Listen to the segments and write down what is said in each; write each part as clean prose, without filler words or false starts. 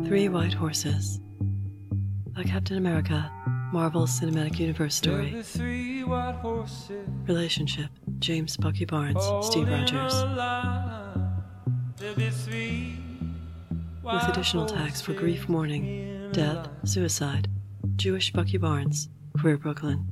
Three White Horses. A Captain America, Marvel Cinematic Universe story. Relationship, James Bucky Barnes, Steve Rogers. With additional tags for grief, mourning, death, suicide, Jewish Bucky Barnes, Queer Brooklyn.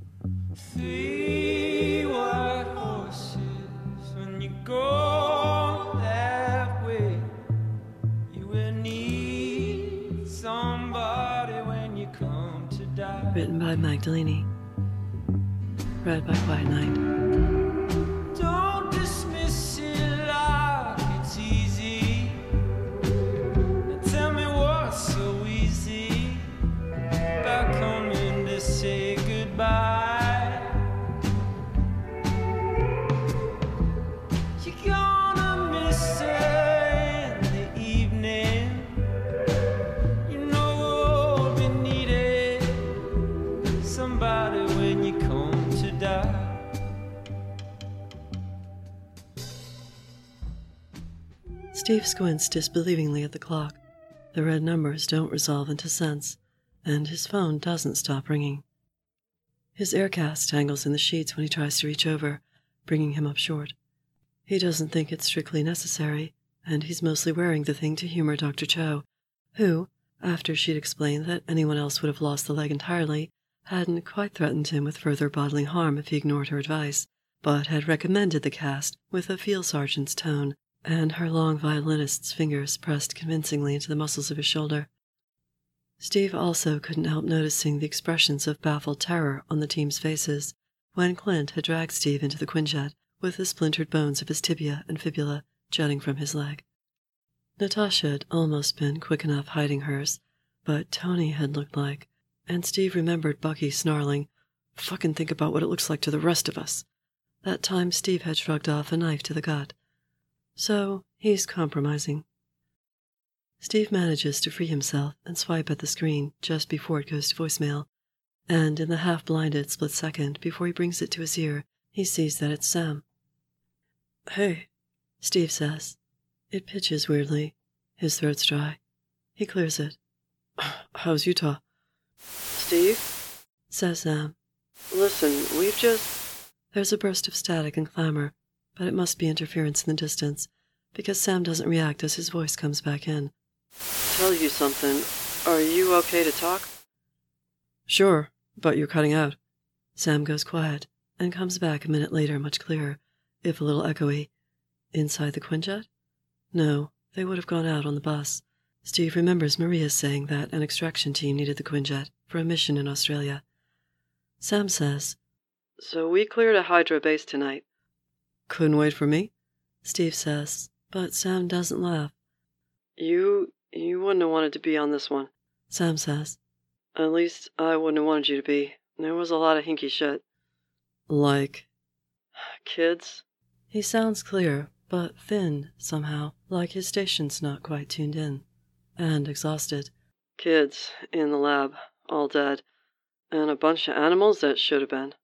Three white horses, when you go that way, you will need somebody when you come to die. Written by Magdalene. Read by Quiet Night. Don't dismiss it like it's easy. Now tell me what's so easy about coming to say goodbye. Steve squints disbelievingly at the clock. The red numbers don't resolve into cents, and his phone doesn't stop ringing. His aircast tangles in the sheets when he tries to reach over, bringing him up short. He doesn't think it's strictly necessary, and he's mostly wearing the thing to humor Dr. Cho, who, after she'd explained that anyone else would have lost the leg entirely, hadn't quite threatened him with further bodily harm if he ignored her advice, but had recommended the cast with a field sergeant's tone, and her long violinist's fingers pressed convincingly into the muscles of his shoulder. Steve also couldn't help noticing the expressions of baffled terror on the team's faces when Clint had dragged Steve into the Quinjet with the splintered bones of his tibia and fibula jutting from his leg. Natasha had almost been quick enough hiding hers, but Tony had looked like, and Steve remembered Bucky snarling, "Fucking think about what it looks like to the rest of us." That time Steve had shrugged off a knife to the gut. So, he's compromising. Steve manages to free himself and swipe at the screen just before it goes to voicemail, and in the half-blinded split second before he brings it to his ear, he sees that it's Sam. "Hey," Steve says. It pitches weirdly. His throat's dry. He clears it. "How's Utah?" "Steve?" says Sam. "Listen, we've just..." There's a burst of static and clamor, but it must be interference in the distance, because Sam doesn't react as his voice comes back in. "Tell you something. Are you okay to talk?" "Sure, but you're cutting out." Sam goes quiet, and comes back a minute later much clearer, if a little echoey. "Inside the Quinjet?" No, they would have gone out on the bus. Steve remembers Maria saying that an extraction team needed the Quinjet for a mission in Australia. Sam says, "So we cleared a Hydra base tonight." "Couldn't wait for me?" Steve says, but Sam doesn't laugh. You wouldn't have wanted to be on this one," Sam says. "At least, I wouldn't have wanted you to be. There was a lot of hinky shit." "Like kids?" He sounds clear, but thin, somehow, like his station's not quite tuned in. And exhausted. "Kids, in the lab, all dead. And a bunch of animals that should have been."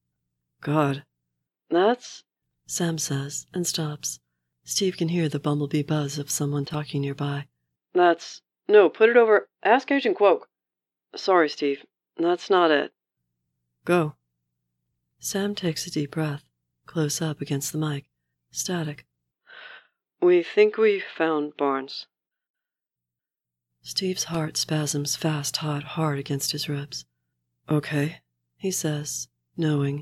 "God. That's..." Sam says, and stops. Steve can hear the bumblebee buzz of someone talking nearby. "That's... No, put it over... Ask Agent Quoke." "Sorry, Steve. That's not it." "Go." Sam takes a deep breath, close up against the mic. Static. "We think we found Barnes." Steve's heart spasms fast, hot, hard against his ribs. "Okay," he says, knowing,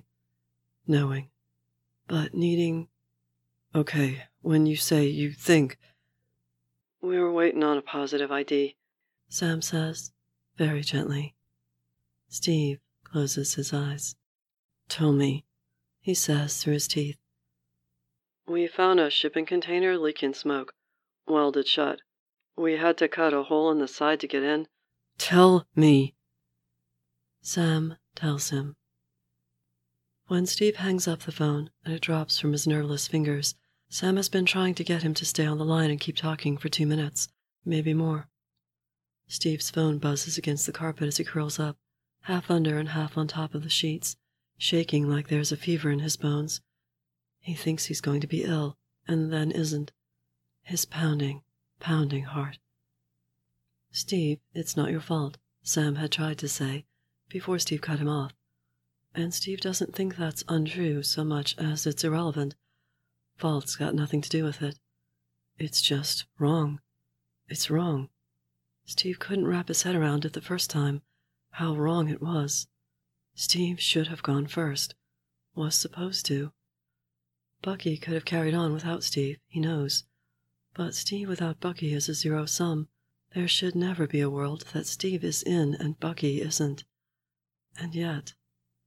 but needing... "Okay, when you say you think..." "We were waiting on a positive ID," Sam says, very gently. Steve closes his eyes. "Tell me," he says through his teeth. "We found a shipping container leaking smoke, welded shut. We had to cut a hole in the side to get in." "Tell me." Sam tells him. When Steve hangs up the phone and it drops from his nerveless fingers, Sam has been trying to get him to stay on the line and keep talking for 2 minutes, maybe more. Steve's phone buzzes against the carpet as he curls up, half under and half on top of the sheets, shaking like there's a fever in his bones. He thinks he's going to be ill, and then isn't. His pounding heart. "Steve, it's not your fault," Sam had tried to say, before Steve cut him off. And Steve doesn't think that's untrue so much as it's irrelevant. Fault's got nothing to do with it. It's just wrong. It's wrong. Steve couldn't wrap his head around it the first time, how wrong it was. Steve should have gone first. Was supposed to. Bucky could have carried on without Steve, he knows. But Steve without Bucky is a zero sum. There should never be a world that Steve is in and Bucky isn't. And yet,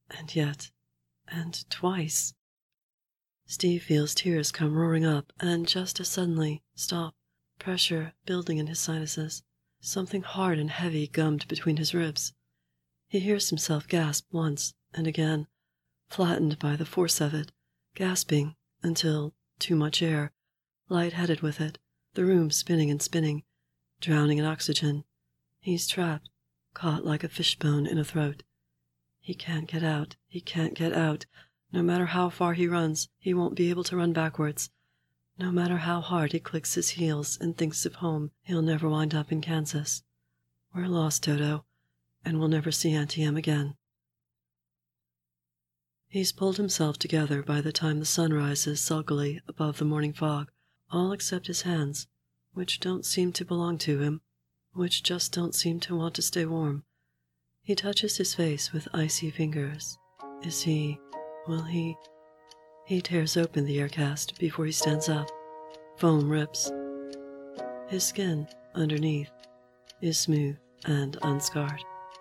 and twice. Steve feels tears come roaring up, and just as suddenly stop, pressure building in his sinuses, something hard and heavy gummed between his ribs. He hears himself gasp once and again, flattened by the force of it, gasping until, too much air, light-headed with it, the room spinning and spinning, drowning in oxygen. He's trapped, caught like a fishbone in a throat. He can't get out. He can't get out. No matter how far he runs, he won't be able to run backwards. No matter how hard he clicks his heels and thinks of home, he'll never wind up in Kansas. We're lost, Dodo, and we'll never see Auntie Em again. He's pulled himself together by the time the sun rises sulkily above the morning fog, all except his hands, which don't seem to belong to him, which just don't seem to want to stay warm. He touches his face with icy fingers. Will he? He tears open the aircast before he stands up. Foam rips. His skin, underneath, is smooth and unscarred.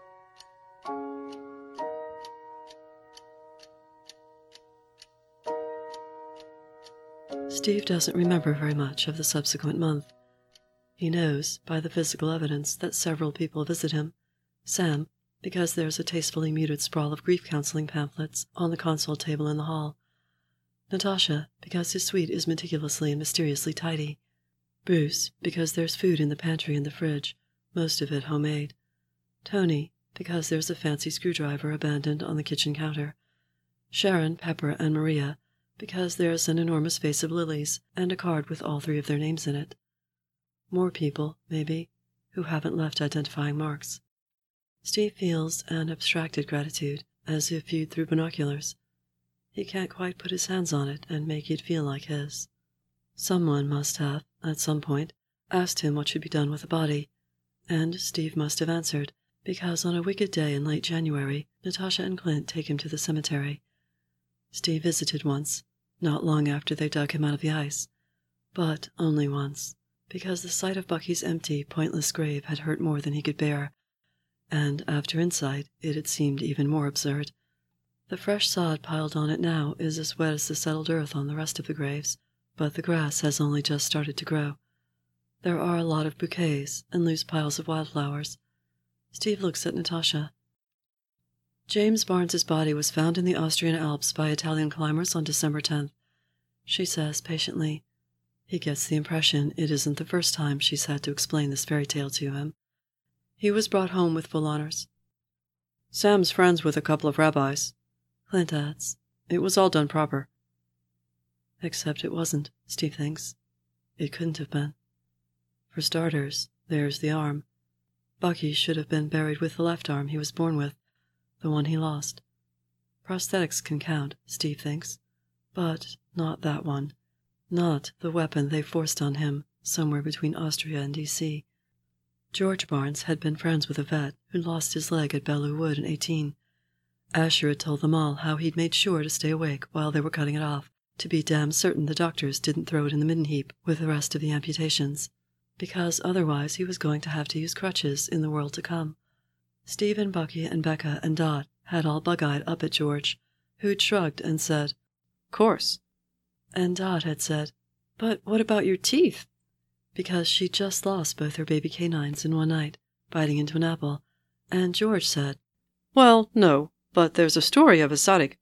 Steve doesn't remember very much of the subsequent month. He knows, by the physical evidence, that several people visit him. Sam, because there's a tastefully muted sprawl of grief counseling pamphlets on the console table in the hall. Natasha, because his suite is meticulously and mysteriously tidy. Bruce, because there's food in the pantry and the fridge, most of it homemade. Tony, because there's a fancy screwdriver abandoned on the kitchen counter. Sharon, Pepper, and Maria, because there's an enormous vase of lilies and a card with all 3 of their names in it. More people, maybe, who haven't left identifying marks. Steve feels an abstracted gratitude, as if viewed through binoculars. He can't quite put his hands on it and make it feel like his. Someone must have, at some point, asked him what should be done with the body, and Steve must have answered, because on a wicked day in late January, Natasha and Clint take him to the cemetery. Steve visited once, not long after they dug him out of the ice, but only once, because the sight of Bucky's empty, pointless grave had hurt more than he could bear, and after insight it had seemed even more absurd. The fresh sod piled on it now is as wet as the settled earth on the rest of the graves, but the grass has only just started to grow. There are a lot of bouquets and loose piles of wildflowers. Steve looks at Natasha. James Barnes's body was found in the Austrian Alps by Italian climbers on December 10th. She says patiently. He gets the impression it isn't the first time she's had to explain this fairy tale to him. He was brought home with full honors. Sam's friends with a couple of rabbis, Clint adds. It was all done proper. Except it wasn't, Steve thinks. It couldn't have been. For starters, there's the arm. Bucky should have been buried with the left arm he was born with, the one he lost. Prosthetics can count, Steve thinks, but not that one. Not the weapon they forced on him somewhere between Austria and D.C. George Barnes had been friends with a vet who lost his leg at Belleau Wood in 18. Asher had told them all how he'd made sure to stay awake while they were cutting it off, to be damn certain the doctors didn't throw it in the midden heap with the rest of the amputations, because otherwise he was going to have to use crutches in the world to come. Steve and Bucky and Becca and Dot had all bug-eyed up at George, who'd shrugged and said, "Course." And Dot had said, "But what about your teeth?" Because she'd just lost both her baby canines in one night, biting into an apple, and George said, "Well, no, but there's a story of a tzaddik."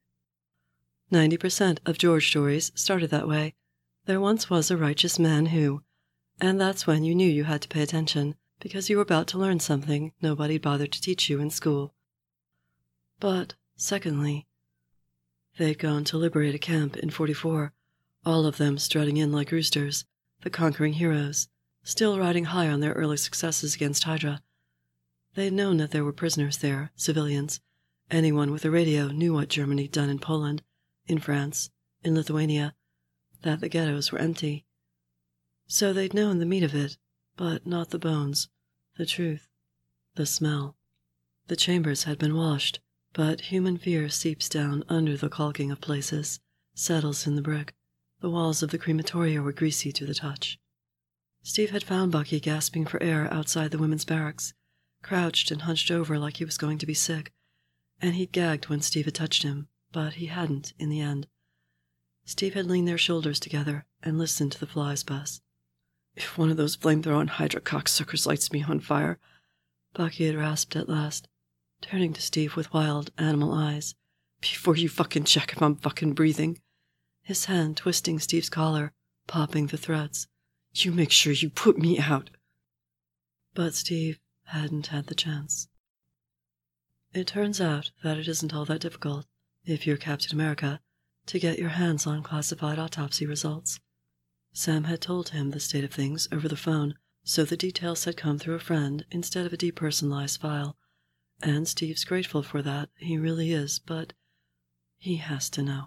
90% of George stories started that way. There once was a righteous man who, and that's when you knew you had to pay attention, because you were about to learn something nobody bothered to teach you in school. But, secondly, they'd gone to liberate a camp in 44, all of them strutting in like roosters, the conquering heroes, still riding high on their early successes against Hydra. They'd known that there were prisoners there, civilians. Anyone with a radio knew what Germany'd done in Poland, in France, in Lithuania, that the ghettos were empty. So they'd known the meat of it, but not the bones, the truth, the smell. The chambers had been washed, but human fear seeps down under the caulking of places, settles in the brick. The walls of the crematoria were greasy to the touch. Steve had found Bucky gasping for air outside the women's barracks, crouched and hunched over like he was going to be sick, and he'd gagged when Steve had touched him, but he hadn't in the end. Steve had leaned their shoulders together and listened to the flies buzz. "If one of those flame-throwing Hydra cocksuckers lights me on fire," Bucky had rasped at last, turning to Steve with wild animal eyes. "Before you fucking check if I'm fucking breathing." His hand twisting Steve's collar, popping the threads. "You make sure you put me out." But Steve hadn't had the chance. It turns out that it isn't all that difficult, if you're Captain America, to get your hands on classified autopsy results. Sam had told him the state of things over the phone, so the details had come through a friend instead of a depersonalized file, and Steve's grateful for that, he really is, but he has to know.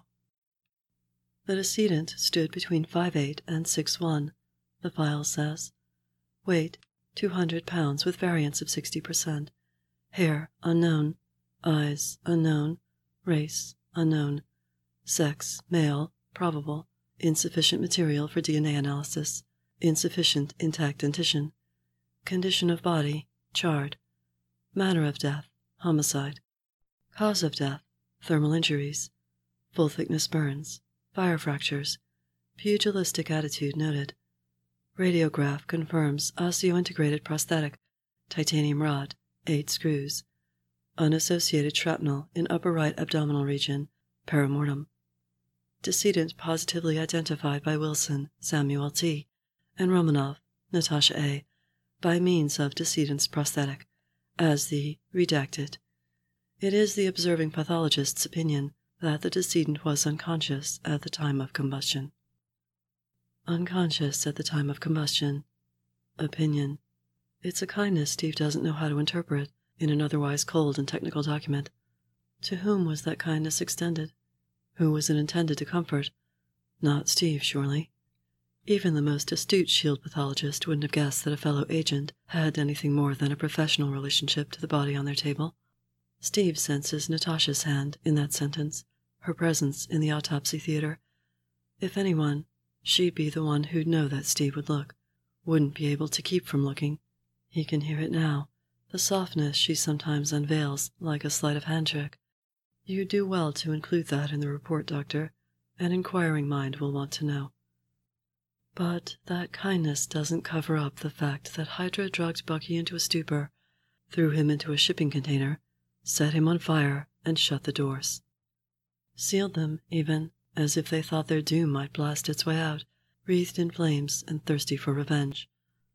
The decedent stood between 5'8" and 6'1", the file says. Weight, 200 pounds with variance of 60%. Hair, unknown. Eyes, unknown. Race, unknown. Sex, male, probable. Insufficient material for DNA analysis. Insufficient intact dentition. Condition of body, charred. Manner of death, homicide. Cause of death, thermal injuries. Full-thickness burns. Fire fractures. Pugilistic attitude noted. Radiograph confirms osseointegrated prosthetic, titanium rod, 8 screws. Unassociated shrapnel in upper right abdominal region, perimortem. Decedent positively identified by Wilson, Samuel T., and Romanov, Natasha A., by means of decedent's prosthetic, as the redacted. It is the observing pathologist's opinion that the decedent was unconscious at the time of combustion. Unconscious at the time of combustion. Opinion. It's a kindness Steve doesn't know how to interpret in an otherwise cold and technical document. To whom was that kindness extended? Who was it intended to comfort? Not Steve, surely. Even the most astute SHIELD pathologist wouldn't have guessed that a fellow agent had anything more than a professional relationship to the body on their table. Steve senses Natasha's hand in that sentence, her presence in the autopsy theater. If anyone, she'd be the one who'd know that Steve would look, wouldn't be able to keep from looking. He can hear it now, the softness she sometimes unveils like a sleight of hand trick. You do well to include that in the report, Doctor. An inquiring mind will want to know. But that kindness doesn't cover up the fact that Hydra drugged Bucky into a stupor, threw him into a shipping container, set him on fire, and shut the doors. Sealed them, even, as if they thought their doom might blast its way out, wreathed in flames and thirsty for revenge.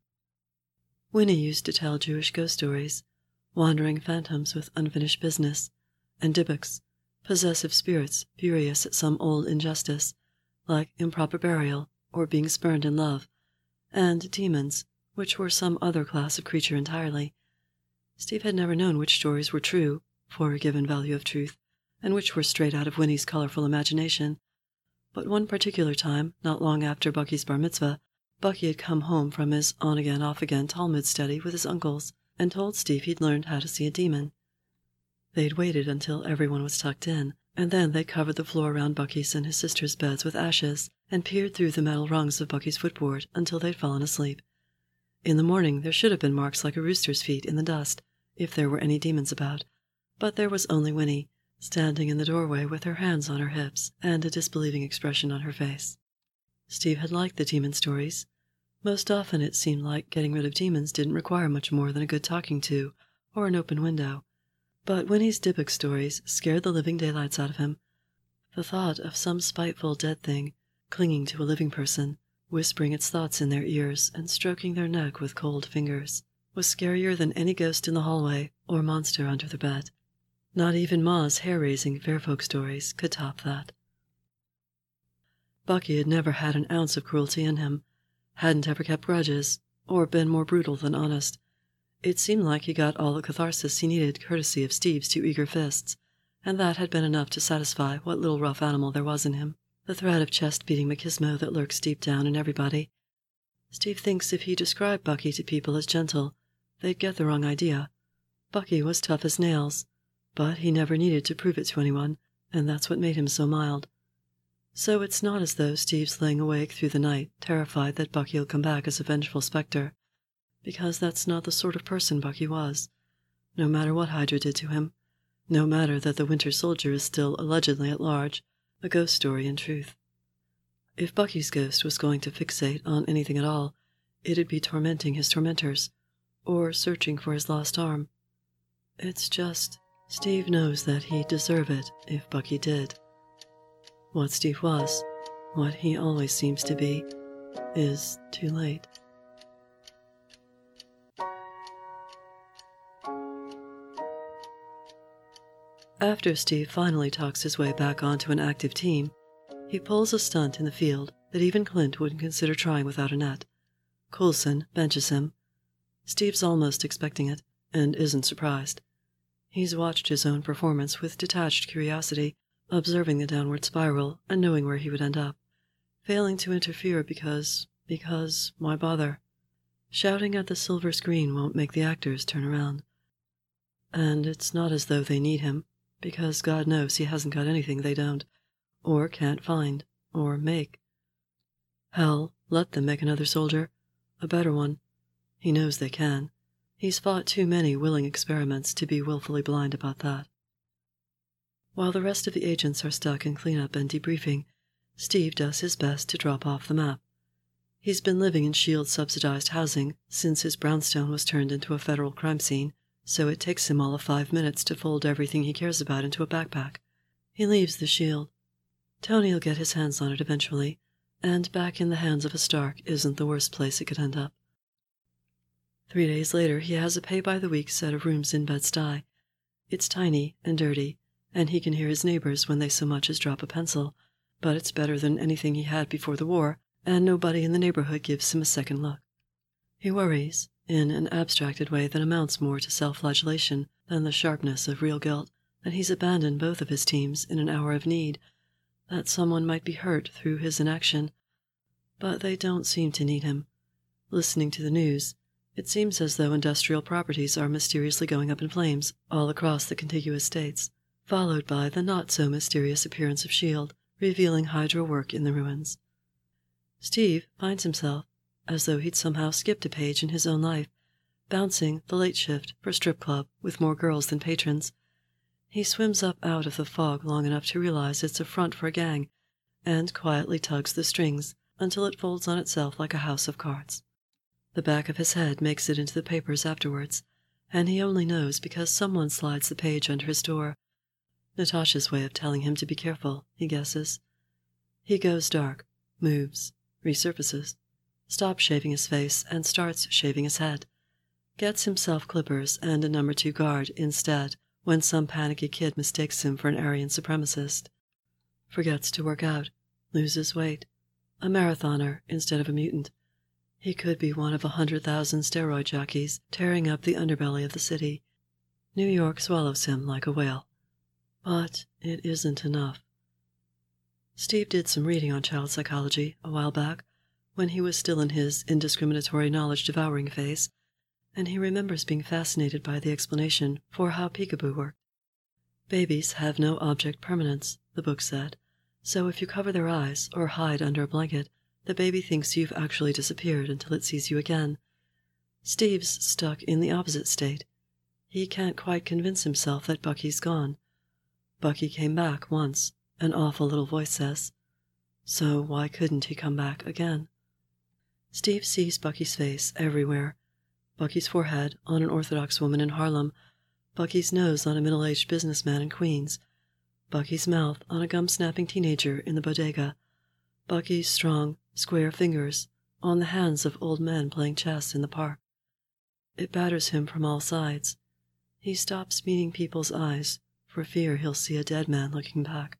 Winnie used to tell Jewish ghost stories, wandering phantoms with unfinished business, and Dybbuk's, possessive spirits furious at some old injustice, like improper burial or being spurned in love, and demons, which were some other class of creature entirely. Steve had never known which stories were true, for a given value of truth, and which were straight out of Winnie's colorful imagination. But one particular time, not long after Bucky's bar mitzvah, Bucky had come home from his on-again, off-again Talmud study with his uncles and told Steve he'd learned how to see a demon. They'd waited until everyone was tucked in, and then they covered the floor around Bucky's and his sister's beds with ashes and peered through the metal rungs of Bucky's footboard until they'd fallen asleep. In the morning there should have been marks like a rooster's feet in the dust, if there were any demons about, but there was only Winnie, standing in the doorway with her hands on her hips and a disbelieving expression on her face. Steve had liked the demon stories. Most often it seemed like getting rid of demons didn't require much more than a good talking to or an open window. But Winnie's Dybbuk stories scared the living daylights out of him. The thought of some spiteful dead thing clinging to a living person, whispering its thoughts in their ears and stroking their neck with cold fingers, was scarier than any ghost in the hallway or monster under the bed. Not even Ma's hair-raising fairfolk stories could top that. Bucky had never had an ounce of cruelty in him, hadn't ever kept grudges, or been more brutal than honest. It seemed like he got all the catharsis he needed courtesy of Steve's 2 eager fists, and that had been enough to satisfy what little rough animal there was in him, the thread of chest-beating machismo that lurks deep down in everybody. Steve thinks if he described Bucky to people as gentle, they'd get the wrong idea. Bucky was tough as nails, but he never needed to prove it to anyone, and that's what made him so mild. So it's not as though Steve's laying awake through the night, terrified that Bucky'll come back as a vengeful specter, because that's not the sort of person Bucky was, no matter what Hydra did to him, no matter that the Winter Soldier is still allegedly at large, a ghost story in truth. If Bucky's ghost was going to fixate on anything at all, it'd be tormenting his tormentors, or searching for his lost arm. It's just, Steve knows that he'd deserve it if Bucky did. What Steve was, what he always seems to be, is too late. After Steve finally talks his way back onto an active team, he pulls a stunt in the field that even Clint wouldn't consider trying without a net. Coulson benches him. Steve's almost expecting it, and isn't surprised. He's watched his own performance with detached curiosity, observing the downward spiral and knowing where he would end up. Failing to interfere because why bother? Shouting at the silver screen won't make the actors turn around. And it's not as though they need him, because God knows he hasn't got anything they don't, or can't find, or make. Hell, let them make another soldier, a better one. He knows they can. He's fought too many willing experiments to be willfully blind about that. While the rest of the agents are stuck in cleanup and debriefing, Steve does his best to drop off the map. He's been living in S.H.I.E.L.D. subsidized housing since his brownstone was turned into a federal crime scene, so it takes him all of 5 minutes to fold everything he cares about into a backpack. He leaves the S.H.I.E.L.D. Tony'll get his hands on it eventually, and back in the hands of a Stark isn't the worst place it could end up. 3 days later, he has a pay-by-the-week set of rooms in Bed-Stuy. It's tiny and dirty, and he can hear his neighbors when they so much as drop a pencil, but it's better than anything he had before the war, and nobody in the neighborhood gives him a second look. He worries, in an abstracted way that amounts more to self-flagellation than the sharpness of real guilt, that he's abandoned both of his teams in an hour of need, that someone might be hurt through his inaction. But they don't seem to need him. Listening to the news, it seems as though industrial properties are mysteriously going up in flames all across the contiguous states, followed by the not-so-mysterious appearance of S.H.I.E.L.D., revealing Hydra work in the ruins. Steve finds himself, as though he'd somehow skipped a page in his own life, bouncing the late shift for strip club with more girls than patrons. He swims up out of the fog long enough to realize it's a front for a gang, and quietly tugs the strings until it folds on itself like a house of cards. The back of his head makes it into the papers afterwards, and he only knows because someone slides the page under his door. Natasha's way of telling him to be careful, he guesses. He goes dark, moves, resurfaces, stops shaving his face and starts shaving his head. Gets himself clippers and a number 2 guard instead when some panicky kid mistakes him for an Aryan supremacist. Forgets to work out, loses weight. A marathoner instead of a mutant. He could be one of 100,000 steroid jockeys tearing up the underbelly of the city. New York swallows him like a whale. But it isn't enough. Steve did some reading on child psychology a while back, when he was still in his indiscriminatory knowledge-devouring phase, and he remembers being fascinated by the explanation for how peekaboo worked. Babies have no object permanence, the book said, so if you cover their eyes or hide under a blanket, the baby thinks you've actually disappeared until it sees you again. Steve's stuck in the opposite state. He can't quite convince himself that Bucky's gone. Bucky came back once, an awful little voice says. So why couldn't he come back again? Steve sees Bucky's face everywhere. Bucky's forehead on an Orthodox woman in Harlem, Bucky's nose on a middle-aged businessman in Queens, Bucky's mouth on a gum-snapping teenager in the bodega, Bucky's strong, square fingers on the hands of old men playing chess in the park. It batters him from all sides. He stops meeting people's eyes for fear he'll see a dead man looking back.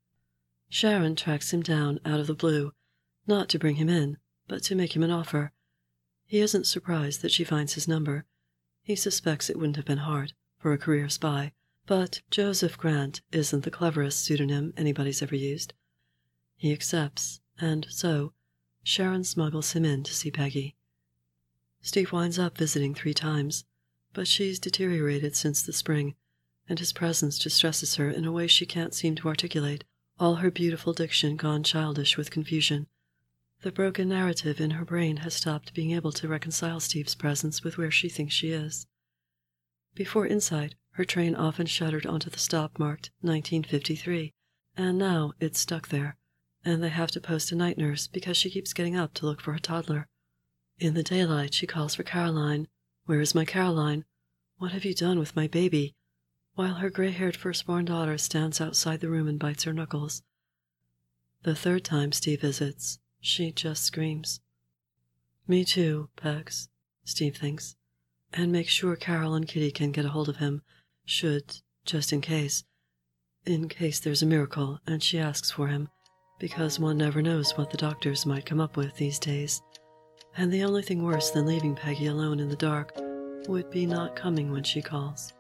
Sharon tracks him down out of the blue, not to bring him in, but to make him an offer. He isn't surprised that she finds his number. He suspects it wouldn't have been hard for a career spy, but Joseph Grant isn't the cleverest pseudonym anybody's ever used. He accepts, and so Sharon smuggles him in to see Peggy. Steve winds up visiting 3 times, but she's deteriorated since the spring, and his presence distresses her in a way she can't seem to articulate, all her beautiful diction gone childish with confusion. The broken narrative in her brain has stopped being able to reconcile Steve's presence with where she thinks she is. Before Insight, her train often shuddered onto the stop marked 1953, and now it's stuck there, and they have to post a night nurse because she keeps getting up to look for her toddler. In the daylight, she calls for Caroline. "Where is my Caroline? What have you done with my baby?" While her gray-haired firstborn daughter stands outside the room and bites her knuckles. The 3rd time Steve visits, she just screams. "Me too, Pegs," Steve thinks, and makes sure Carol and Kitty can get a hold of him, just in case there's a miracle and she asks for him, because one never knows what the doctors might come up with these days. And the only thing worse than leaving Peggy alone in the dark would be not coming when she calls.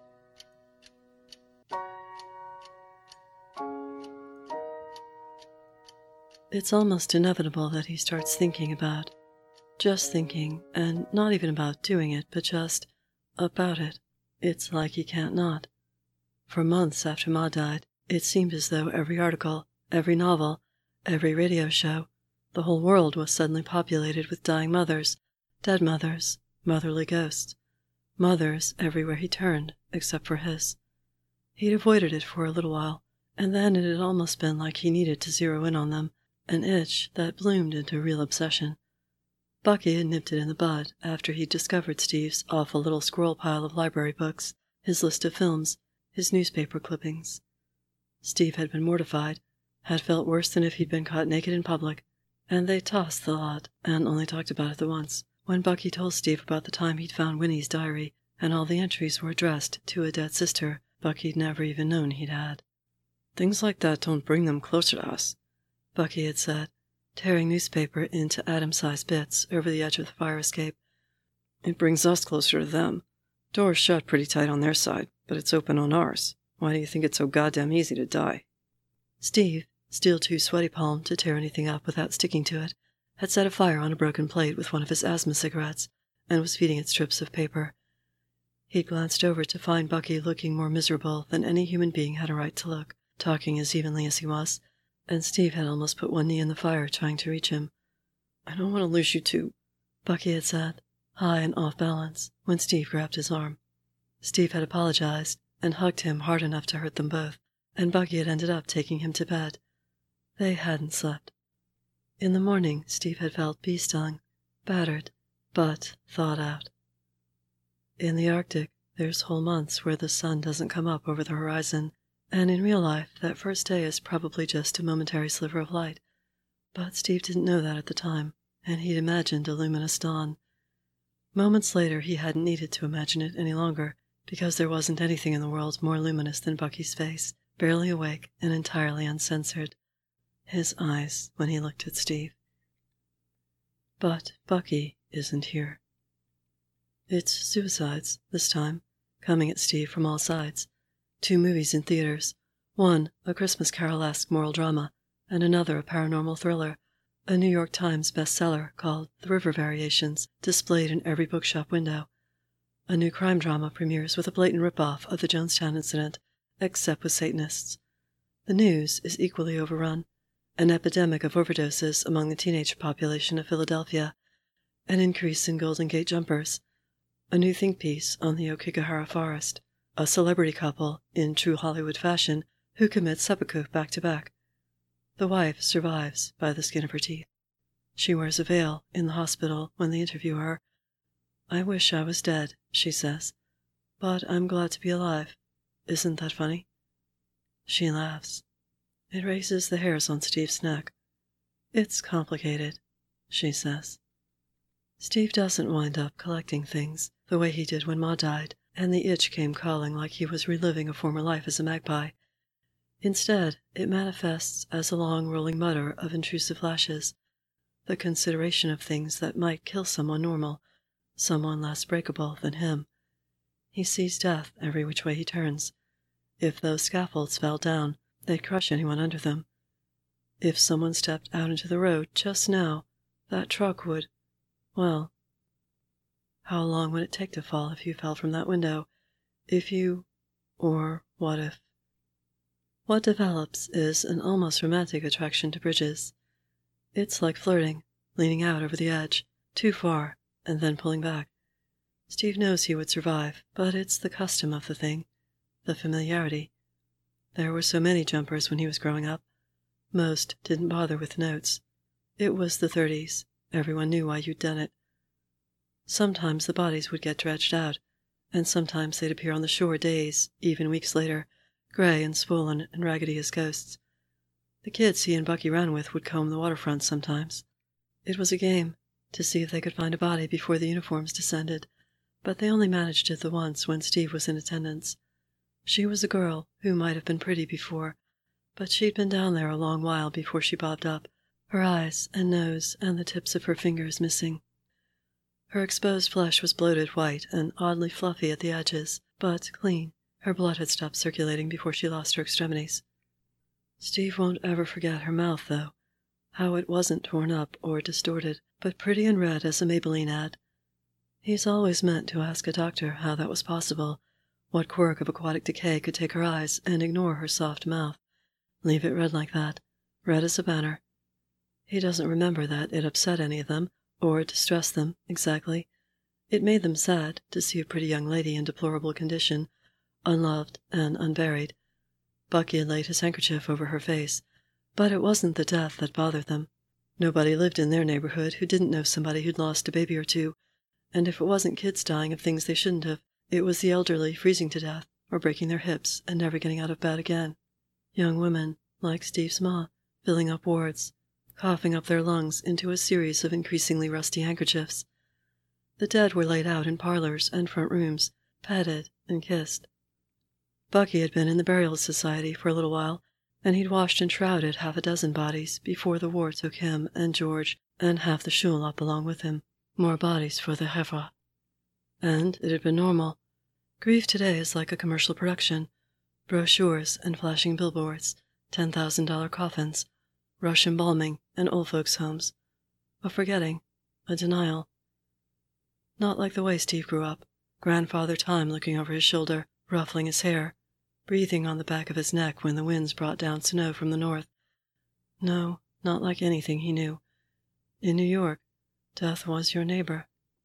It's almost inevitable that he starts thinking about, just thinking, and not even about doing it, but just about it. It's like he can't not. For months after Ma died, it seemed as though every article, every novel, every radio show, the whole world was suddenly populated with dying mothers, dead mothers, motherly ghosts. Mothers everywhere he turned, except for his. He'd avoided it for a little while, and then it had almost been like he needed to zero in on them, an itch that bloomed into real obsession. Bucky had nipped it in the bud after he'd discovered Steve's awful little squirrel pile of library books, his list of films, his newspaper clippings. Steve had been mortified, had felt worse than if he'd been caught naked in public, and they tossed the lot and only talked about it the once, when Bucky told Steve about the time he'd found Winnie's diary, and all the entries were addressed to a dead sister Bucky'd never even known he'd had. "Things like that don't bring them closer to us," Bucky had said, tearing newspaper into atom-sized bits over the edge of the fire escape. "It brings us closer to them. Door's shut pretty tight on their side, but it's open on ours. Why do you think it's so goddamn easy to die?" Steve, still too sweaty-palmed to tear anything up without sticking to it, had set a fire on a broken plate with one of his asthma cigarettes and was feeding it strips of paper. He'd glanced over to find Bucky looking more miserable than any human being had a right to look, talking as evenly as he was, and Steve had almost put one knee in the fire trying to reach him. "I don't want to lose you too," Bucky had said, high and off balance, when Steve grabbed his arm. Steve had apologized and hugged him hard enough to hurt them both, and Bucky had ended up taking him to bed. They hadn't slept. In the morning, Steve had felt bee-stung, battered, but thawed out. In the Arctic, there's whole months where the sun doesn't come up over the horizon, and in real life, that first day is probably just a momentary sliver of light. But Steve didn't know that at the time, and he'd imagined a luminous dawn. Moments later, he hadn't needed to imagine it any longer, because there wasn't anything in the world more luminous than Bucky's face, barely awake and entirely uncensored. His eyes when he looked at Steve. But Bucky isn't here. It's suicides, this time, coming at Steve from all sides. 2 movies in theaters. One, a Christmas Carol-esque moral drama, and another a paranormal thriller, a New York Times bestseller called The River Variations, displayed in every bookshop window. A new crime drama premieres with a blatant ripoff of the Jonestown incident, except with Satanists. The news is equally overrun. An epidemic of overdoses among the teenage population of Philadelphia, an increase in Golden Gate jumpers, a new think piece on the Okigahara Forest, a celebrity couple, in true Hollywood fashion, who commit seppuku back-to-back. The wife survives by the skin of her teeth. She wears a veil in the hospital when they interview her. "I wish I was dead," she says, "but I'm glad to be alive. Isn't that funny?" She laughs. It raises the hairs on Steve's neck. "It's complicated," she says. Steve doesn't wind up collecting things the way he did when Ma died, and the itch came calling like he was reliving a former life as a magpie. Instead, it manifests as a long rolling mutter of intrusive lashes. the consideration of things that might kill someone normal, someone less breakable than him. He sees death every which way he turns. If those scaffolds fell down, they'd crush anyone under them. If someone stepped out into the road just now, that truck would... Well, how long would it take to fall if you fell from that window? If you... Or what if... What develops is an almost romantic attraction to bridges. It's like flirting, leaning out over the edge, too far, and then pulling back. Steve knows he would survive, but it's the custom of the thing, the familiarity. There were so many jumpers when he was growing up. Most didn't bother with notes. It was the 30s. Everyone knew why you'd done it. Sometimes the bodies would get dredged out, and sometimes they'd appear on the shore days, even weeks later, gray and swollen and raggedy as ghosts. The kids he and Bucky ran with would comb the waterfront sometimes. It was a game, to see if they could find a body before the uniforms descended, but they only managed it the once when Steve was in attendance. She was a girl who might have been pretty before, but she'd been down there a long while before she bobbed up, her eyes and nose and the tips of her fingers missing. Her exposed flesh was bloated white and oddly fluffy at the edges, but clean. Her blood had stopped circulating before she lost her extremities. Steve won't ever forget her mouth, though. How it wasn't torn up or distorted, but pretty and red as a Maybelline ad. He's always meant to ask a doctor how that was possible, what quirk of aquatic decay could take her eyes and ignore her soft mouth, leave it red like that, red as a banner. He doesn't remember that it upset any of them, or distressed them, exactly. It made them sad to see a pretty young lady in deplorable condition, unloved and unburied. Bucky had laid his handkerchief over her face, but it wasn't the death that bothered them. Nobody lived in their neighborhood who didn't know somebody who'd lost a baby or two, and if it wasn't kids dying of things they shouldn't have, it was the elderly freezing to death or breaking their hips and never getting out of bed again. Young women, like Steve's ma, filling up wards, coughing up their lungs into a series of increasingly rusty handkerchiefs. The dead were laid out in parlors and front rooms, petted and kissed. Bucky had been in the burial society for a little while, and he'd washed and shrouded half a dozen bodies before the war took him and George and half the shul up along with him. More bodies for the Hevra. And it had been normal. Grief today is like a commercial production. Brochures and flashing billboards, $10,000 coffins, rush embalming and old folks' homes. A forgetting, a denial. Not like the way Steve grew up, Grandfather Time looking over his shoulder, ruffling his hair, breathing on the back of his neck when the winds brought down snow from the north. No, not like anything he knew. In New York, death was your neighbor.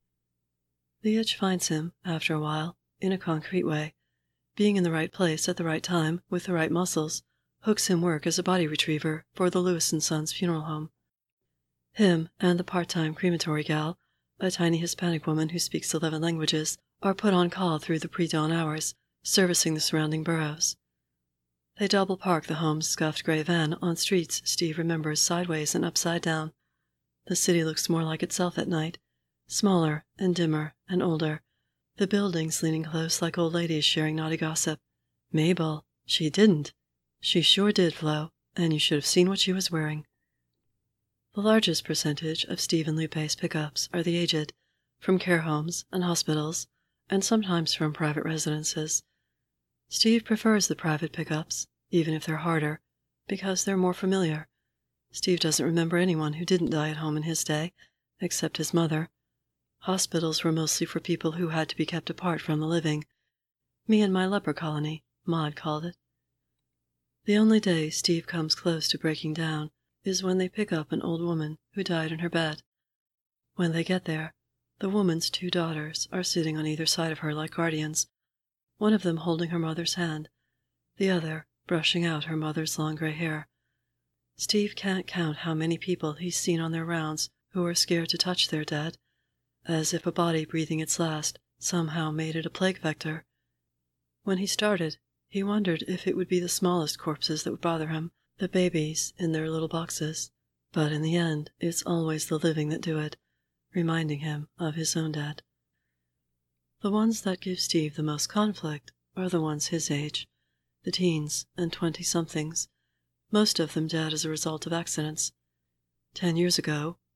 The itch finds him, after a while, in a concrete way. Being in the right place at the right time, with the right muscles, hooks him work as a body retriever for the Lewis & Sons funeral home. Him and the part-time crematory gal, a tiny Hispanic woman who speaks 11 languages, are put on call through the pre-dawn hours, servicing the surrounding boroughs. They double-park the home's scuffed gray van on streets Steve remembers sideways and upside down. The city looks more like itself at night, smaller and dimmer and older, the buildings leaning close like old ladies sharing naughty gossip. Mabel, she didn't. She sure did, Flo, and you should have seen what she was wearing. The largest percentage of Steve and Lupe's pickups are the aged, from care homes and hospitals, and sometimes from private residences. Steve prefers the private pickups, even if they're harder, because they're more familiar. Steve doesn't remember anyone who didn't die at home in his day, except his mother. Hospitals were mostly for people who had to be kept apart from the living. Me and my leper colony, Maud called it. The only day Steve comes close to breaking down is when they pick up an old woman who died in her bed. When they get there, the woman's 2 daughters are sitting on either side of her like guardians, one of them holding her mother's hand, the other brushing out her mother's long gray hair. Steve can't count how many people he's seen on their rounds who are scared to touch their dead, as if a body breathing its last somehow made it a plague vector. When he started, he wondered if it would be the smallest corpses that would bother him, the babies in their little boxes, but in the end, it's always the living that do it, reminding him of his own dad. The ones that give Steve the most conflict are the ones his age, the teens and 20-somethings, most of them dead as a result of accidents. 10 years ago,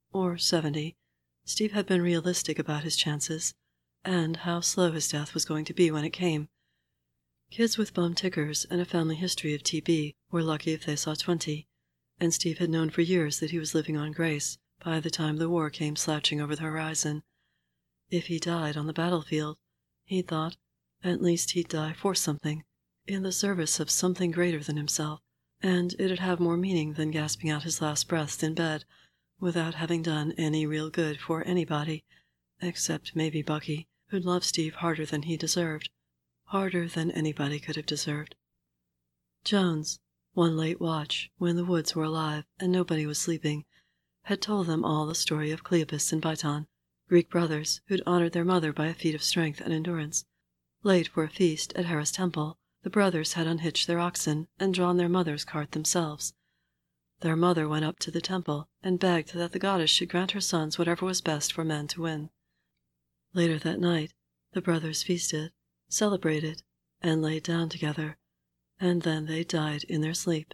or 70, Steve had been realistic about his chances, and how slow his death was going to be when it came. Kids with bum tickers and a family history of TB were lucky if they saw 20, and Steve had known for years that he was living on grace by the time the war came slouching over the horizon. If he died on the battlefield, he thought, at least he'd die for something, in the service of something greater than himself, and it'd have more meaning than gasping out his last breaths in bed without having done any real good for anybody, except maybe Bucky, who'd loved Steve harder than he deserved, harder than anybody could have deserved. Jones, one late watch, when the woods were alive and nobody was sleeping, had told them all the story of Cleobus and Biton, Greek brothers who'd honored their mother by a feat of strength and endurance. Late for a feast at Hera's temple, the brothers had unhitched their oxen and drawn their mother's cart themselves. Their mother went up to the temple and begged that the goddess should grant her sons whatever was best for men to win. Later that night, the brothers feasted, celebrated, and laid down together, and then they died in their sleep.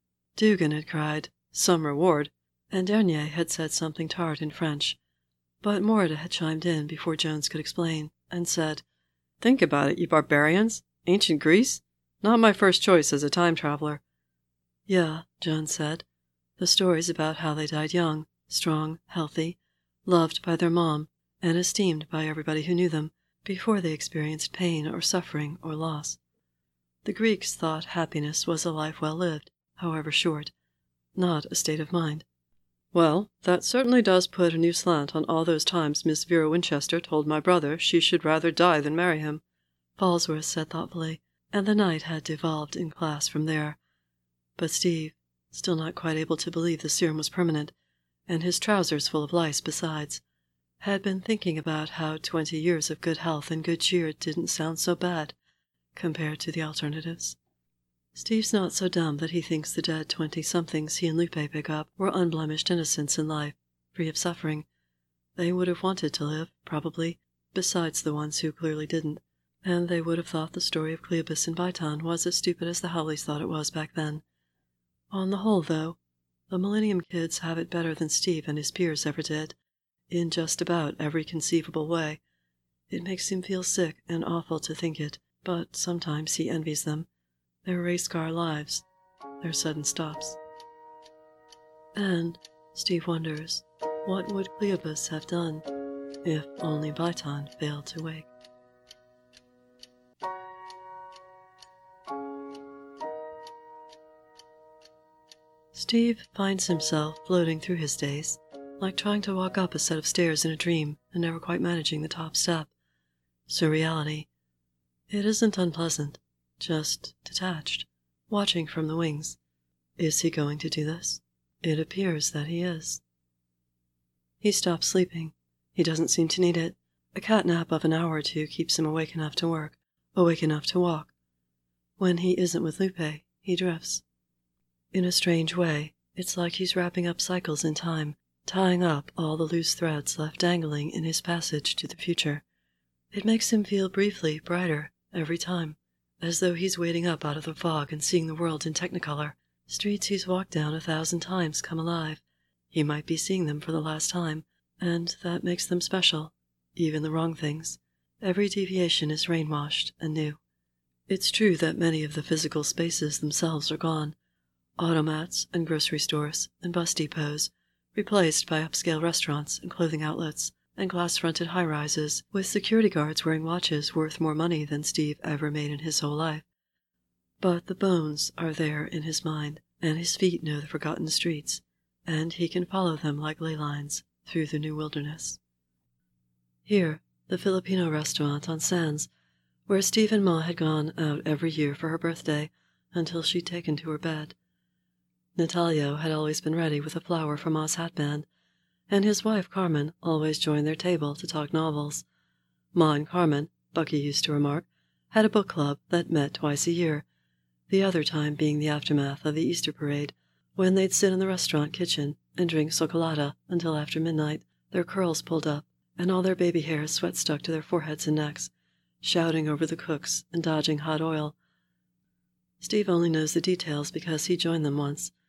Dugan had cried, "Some reward," and Dernier had said something tart in French, but Morida had chimed in before Jones could explain, and said, "Think about it, you barbarians. Ancient Greece? Not my first choice as a time traveler." "Yeah," Jones said. "The stories about how they died young, strong, healthy, loved by their mom, and esteemed by everybody who knew them, before they experienced pain or suffering or loss. The Greeks thought happiness was a life well lived, however short, not a state of mind." "Well, that certainly does put a new slant on all those times Miss Vera Winchester told my brother she should rather die than marry him," Falsworth said thoughtfully, and the night had devolved in class from there. But Steve, still not quite able to believe the serum was permanent, and his trousers full of lice besides, had been thinking about how 20 years of good health and good cheer didn't sound so bad compared to the alternatives. Steve's not so dumb that he thinks the dead 20-somethings he and Lupe pick up were unblemished innocents in life, free of suffering. They would have wanted to live, probably, besides the ones who clearly didn't, and they would have thought the story of Cleobus and Biton was as stupid as the Howleys thought it was back then. On the whole, though, the Millennium Kids have it better than Steve and his peers ever did, in just about every conceivable way. It makes him feel sick and awful to think it, but sometimes he envies them. Their race-car lives, their sudden stops. And Steve wonders, what would Cleobus have done if only Biton failed to wake? Steve finds himself floating through his days, like trying to walk up a set of stairs in a dream and never quite managing the top step. Surreality. It isn't unpleasant, just detached, watching from the wings. Is he going to do this? It appears that he is. He stops sleeping. He doesn't seem to need it. A cat nap of an hour or two keeps him awake enough to work, awake enough to walk. When he isn't with Lupe, he drifts. In a strange way, it's like he's wrapping up cycles in time, tying up all the loose threads left dangling in his passage to the future. It makes him feel briefly brighter every time, as though he's wading up out of the fog and seeing the world in Technicolor. Streets he's walked down 1,000 times come alive. He might be seeing them for the last time, and that makes them special, even the wrong things. Every deviation is rain-washed and new. It's true that many of the physical spaces themselves are gone. Automats and grocery stores and bus depots, replaced by upscale restaurants and clothing outlets and glass-fronted high-rises with security guards wearing watches worth more money than Steve ever made in his whole life. But the bones are there in his mind, and his feet know the forgotten streets, and he can follow them like ley lines through the new wilderness. Here, the Filipino restaurant on Sands, where Steve and Ma had gone out every year for her birthday until she'd taken to her bed. Natalio had always been ready with a flower for Ma's hatband, and his wife Carmen always joined their table to talk novels. Ma and Carmen, Bucky used to remark, had a book club that met twice a year, the other time being the aftermath of the Easter parade, when they'd sit in the restaurant kitchen and drink chocolata until after midnight, their curls pulled up and all their baby hairs sweat-stuck to their foreheads and necks, shouting over the cooks and dodging hot oil. Steve only knows the details because he joined them once.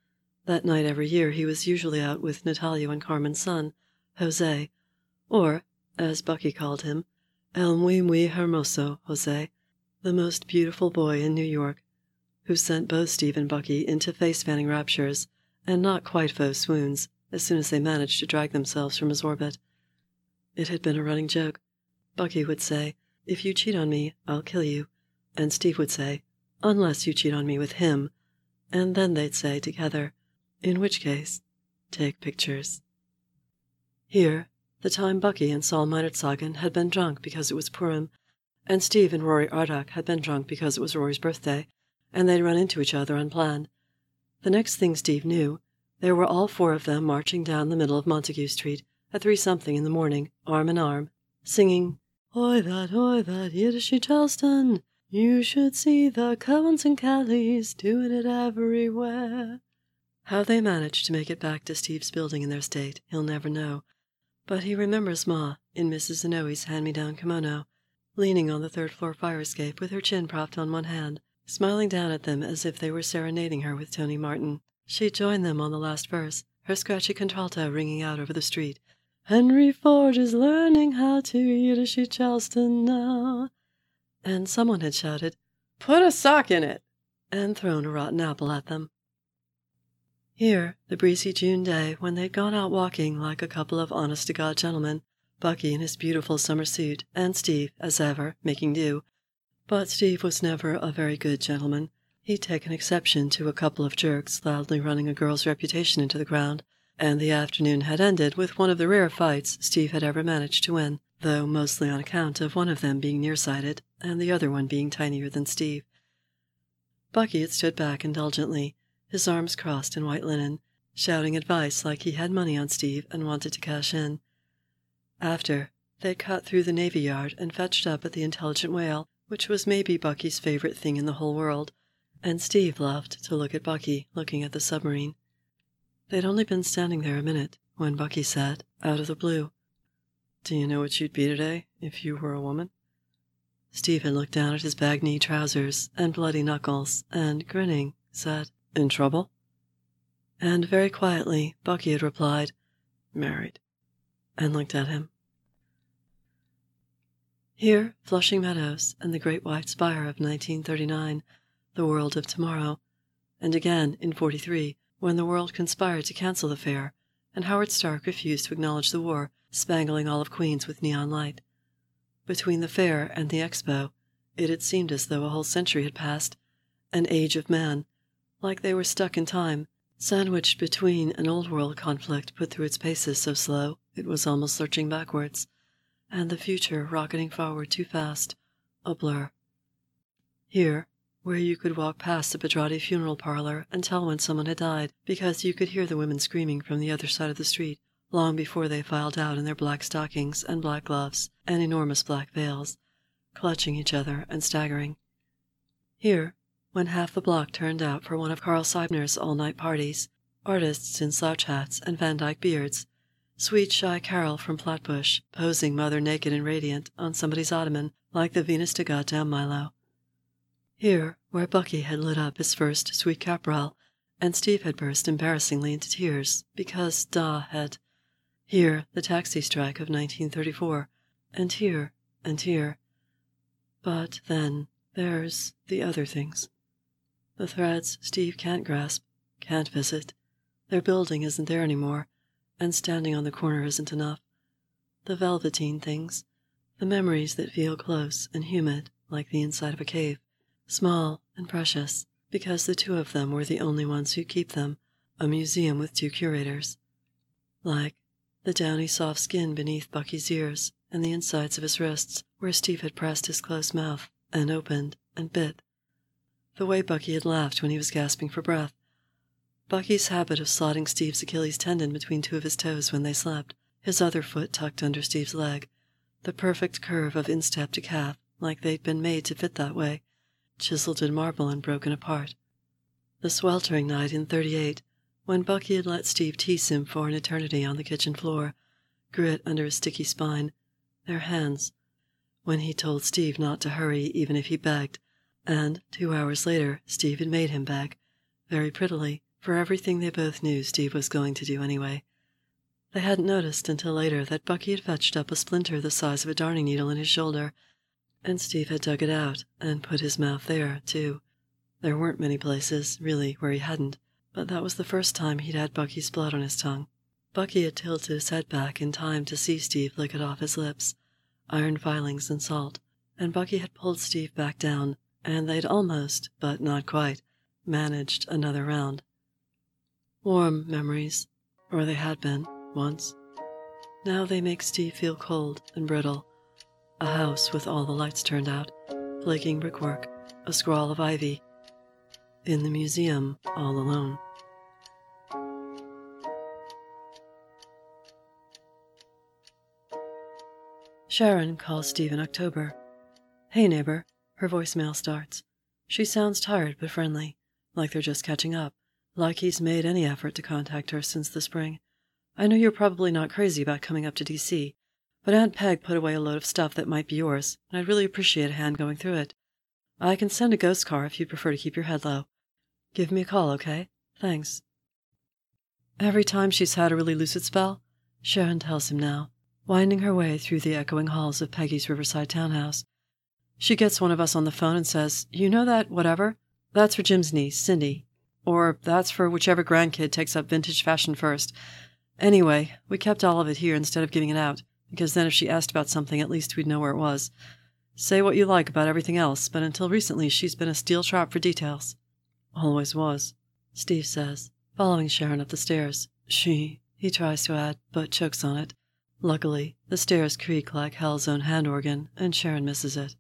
That night every year he was usually out with Natalia and Carmen's son, Jose, or, as Bucky called him, El muy hermoso Jose, the most beautiful boy in New York, who sent both Steve and Bucky into face-fanning raptures and not quite faux swoons as soon as they managed to drag themselves from his orbit. It had been a running joke. Bucky would say, "If you cheat on me, I'll kill you," and Steve would say, "Unless you cheat on me with him," and then they'd say together, "In which case, take pictures." Here, the time Bucky and Saul Meinertzagen had been drunk because it was Purim, and Steve and Rory Ardak had been drunk because it was Rory's birthday, and they'd run into each other unplanned. The next thing Steve knew, there were all four of them marching down the middle of Montague Street at 3-something in the morning, arm in arm, singing, Hoy that, Yiddishy Charleston, you should see the Covens and Callies doing it everywhere. How they managed to make it back to Steve's building in their state, he'll never know, but he remembers Ma, in Mrs. Inouye's hand-me-down kimono, leaning on the third-floor fire escape with her chin propped on one hand, smiling down at them as if they were serenading her with Tony Martin. She joined them on the last verse, her scratchy contralto ringing out over the street. Henry Ford is learning how to Yiddishy Charleston now. And someone had shouted, "Put a sock in it!" and thrown a rotten apple at them. Here, the breezy June day, when they'd gone out walking like a couple of honest-to-God gentlemen, Bucky in his beautiful summer suit, and Steve, as ever, making do. But Steve was never a very good gentleman. He'd taken exception to a couple of jerks loudly running a girl's reputation into the ground, and the afternoon had ended with one of the rare fights Steve had ever managed to win, though mostly on account of one of them being nearsighted and the other one being tinier than Steve. Bucky had stood back indulgently, his arms crossed in white linen, shouting advice like he had money on Steve and wanted to cash in. After, they'd cut through the Navy Yard and fetched up at the Intelligent Whale, which was maybe Bucky's favorite thing in the whole world, and Steve loved to look at Bucky looking at the submarine. They'd only been standing there a minute when Bucky said, out of the blue, "Do you know what you'd be today if you were a woman?" Steve had looked down at his bag-knee trousers and bloody knuckles and, grinning, said, "In trouble?" And very quietly, Bucky had replied, "Married," and looked at him. Here, Flushing Meadows and the great white spire of 1939, the world of tomorrow, and again in 43, when the world conspired to cancel the fair, and Howard Stark refused to acknowledge the war, spangling all of Queens with neon light. Between the fair and the expo, it had seemed as though a whole century had passed, an age of man, like they were stuck in time, sandwiched between an old-world conflict put through its paces so slow it was almost lurching backwards, and the future rocketing forward too fast, a blur. Here, where you could walk past the Pedrati funeral parlor and tell when someone had died, because you could hear the women screaming from the other side of the street, long before they filed out in their black stockings and black gloves and enormous black veils, clutching each other and staggering. Here, when half the block turned out for one of Carl Seibner's all-night parties, artists in slouch hats and Van Dyke beards, sweet shy Carol from Flatbush posing mother naked and radiant on somebody's ottoman like the Venus de Goddamn Milo. Here, where Bucky had lit up his first sweet caporal, and Steve had burst embarrassingly into tears because Da had. Here, the taxi strike of 1934, and here, and here. But then, there's the other things. The threads Steve can't grasp, can't visit. Their building isn't there anymore, and standing on the corner isn't enough. The velveteen things, the memories that feel close and humid like the inside of a cave, small and precious, because the two of them were the only ones who keep them, a museum with two curators. Like the downy soft skin beneath Bucky's ears and the insides of his wrists where Steve had pressed his closed mouth and opened and bit. The way Bucky had laughed when he was gasping for breath. Bucky's habit of slotting Steve's Achilles tendon between two of his toes when they slept, his other foot tucked under Steve's leg, the perfect curve of instep to calf like they'd been made to fit that way, chiseled in marble and broken apart. The sweltering night in 38, when Bucky had let Steve tease him for an eternity on the kitchen floor, grit under his sticky spine, their hands, when he told Steve not to hurry even if he begged, and 2 hours later Steve had made him beg, very prettily, for everything they both knew Steve was going to do anyway. They hadn't noticed until later that Bucky had fetched up a splinter the size of a darning needle in his shoulder, and Steve had dug it out and put his mouth there, too. There weren't many places, really, where he hadn't, but that was the first time he'd had Bucky's blood on his tongue. Bucky had tilted his head back in time to see Steve lick it off his lips, iron filings and salt, and Bucky had pulled Steve back down, and they'd almost, but not quite, managed another round. Warm memories, or they had been, once. Now they make Steve feel cold and brittle. A house with all the lights turned out, flaking brickwork, a scrawl of ivy. In the museum, all alone. Sharon calls Steve in October. "Hey, neighbor," her voicemail starts. She sounds tired but friendly, like they're just catching up, like he's made any effort to contact her since the spring. "I know you're probably not crazy about coming up to D.C., but Aunt Peg put away a load of stuff that might be yours, and I'd really appreciate a hand going through it. I can send a ghost car if you'd prefer to keep your head low. Give me a call, okay? Thanks." Every time she's had a really lucid spell, Sharon tells him now, winding her way through the echoing halls of Peggy's Riverside townhouse. She gets one of us on the phone and says, "You know that whatever? That's for Jim's niece, Cindy. Or that's for whichever grandkid takes up vintage fashion first. Anyway, we kept all of it here instead of giving it out, because then if she asked about something, at least we'd know where it was. Say what you like about everything else, but until recently she's been a steel trap for details." "Always was," Steve says, following Sharon up the stairs. He tries to add, but chokes on it. Luckily, the stairs creak like hell's own hand organ, and Sharon misses it.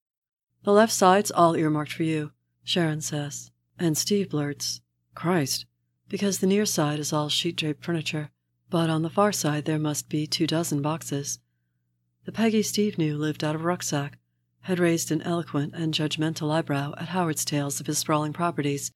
"The left side's all earmarked for you," Sharon says, and Steve blurts, "Christ," because the near side is all sheet-draped furniture, but on the far side there must be 24 boxes. The Peggy Steve knew lived out of a rucksack, had raised an eloquent and judgmental eyebrow at Howard's tales of his sprawling properties,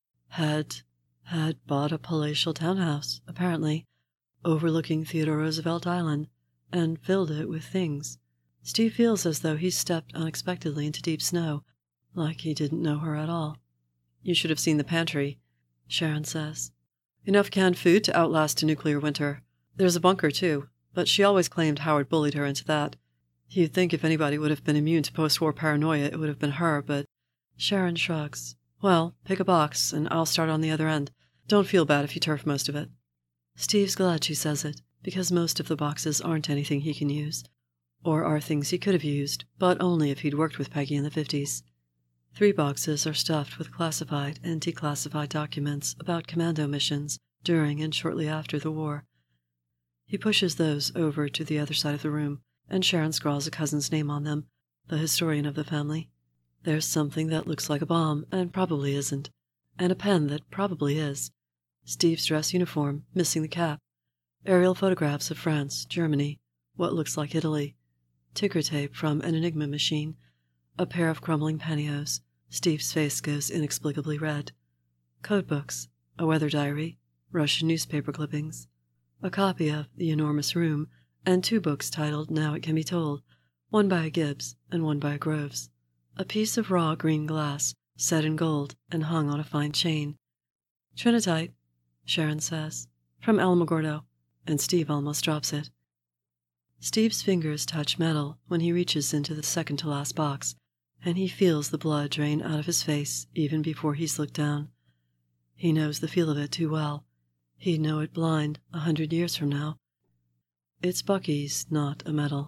had bought a palatial townhouse, apparently, overlooking Theodore Roosevelt Island, and filled it with things. Steve feels as though he's stepped unexpectedly into deep snow, like he didn't know her at all. "You should have seen the pantry," Sharon says. "Enough canned food to outlast a nuclear winter. There's a bunker, too, but she always claimed Howard bullied her into that. You'd think if anybody would have been immune to post-war paranoia, it would have been her, but..." Sharon shrugs. "Well, pick a box, and I'll start on the other end. Don't feel bad if you turf most of it." Steve's glad she says it, because most of the boxes aren't anything he can use, or are things he could have used, but only if he'd worked with Peggy in the 50s. 3 boxes are stuffed with classified and declassified documents about commando missions during and shortly after the war. He pushes those over to the other side of the room, and Sharon scrawls a cousin's name on them, the historian of the family. There's something that looks like a bomb and probably isn't, and a pen that probably is. Steve's dress uniform, missing the cap. Aerial photographs of France, Germany, what looks like Italy. Ticker tape from an Enigma machine. A pair of crumbling pantyhose. Steve's face goes inexplicably red. Code books. A weather diary. Russian newspaper clippings. A copy of The Enormous Room, and 2 books titled Now It Can Be Told, one by a Gibbs and one by a Groves. A piece of raw green glass, set in gold and hung on a fine chain. "Trinitite," Sharon says, "from Alamogordo," and Steve almost drops it. Steve's fingers touch metal when he reaches into the second-to-last box, and he feels the blood drain out of his face even before he's looked down. He knows the feel of it too well. He'd know it blind 100 years from now. It's Bucky's, not a medal.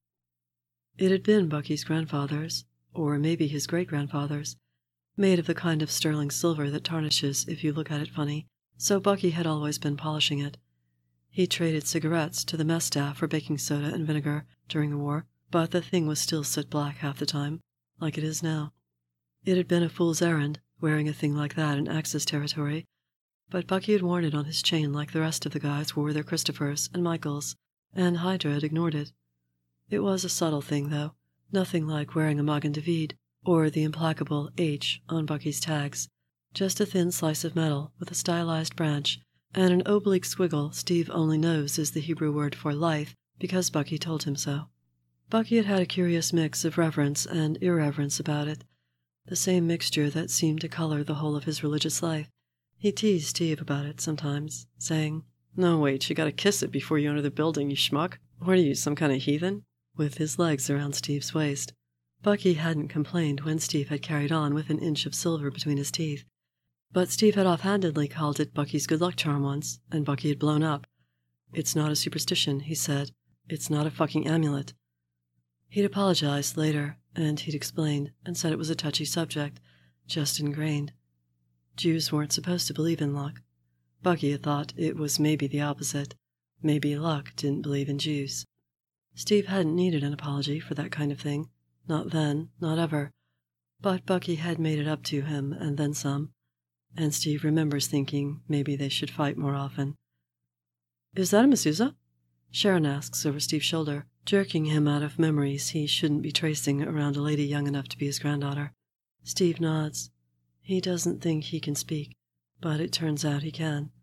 It had been Bucky's grandfather's, or maybe his great-grandfather's, made of the kind of sterling silver that tarnishes if you look at it funny, so Bucky had always been polishing it. He traded cigarettes to the mess staff for baking soda and vinegar during the war, but the thing was still soot black half the time, like it is now. It had been a fool's errand, wearing a thing like that in Axis territory, but Bucky had worn it on his chain like the rest of the guys wore their Christophers and Michaels, and Hydra had ignored it. It was a subtle thing, though, nothing like wearing a Magen David or the implacable H on Bucky's tags, just a thin slice of metal with a stylized branch and an oblique squiggle Steve only knows is the Hebrew word for life because Bucky told him so. Bucky had had a curious mix of reverence and irreverence about it, the same mixture that seemed to color the whole of his religious life. He teased Steve about it sometimes, saying, "No, wait, you gotta kiss it before you enter the building, you schmuck. What are you, some kind of heathen?" with his legs around Steve's waist. Bucky hadn't complained when Steve had carried on with an inch of silver between his teeth. But Steve had offhandedly called it Bucky's good luck charm once, and Bucky had blown up. "It's not a superstition," he said. "It's not a fucking amulet." He'd apologized later, and he'd explained, and said it was a touchy subject, just ingrained. Jews weren't supposed to believe in luck. Bucky had thought it was maybe the opposite. Maybe luck didn't believe in Jews. Steve hadn't needed an apology for that kind of thing. Not then, not ever. But Bucky had made it up to him, and then some. And Steve remembers thinking maybe they should fight more often. "Is that a mezuzah?" Sharon asks over Steve's shoulder, jerking him out of memories he shouldn't be tracing around a lady young enough to be his granddaughter. Steve nods. He doesn't think he can speak, but it turns out he can.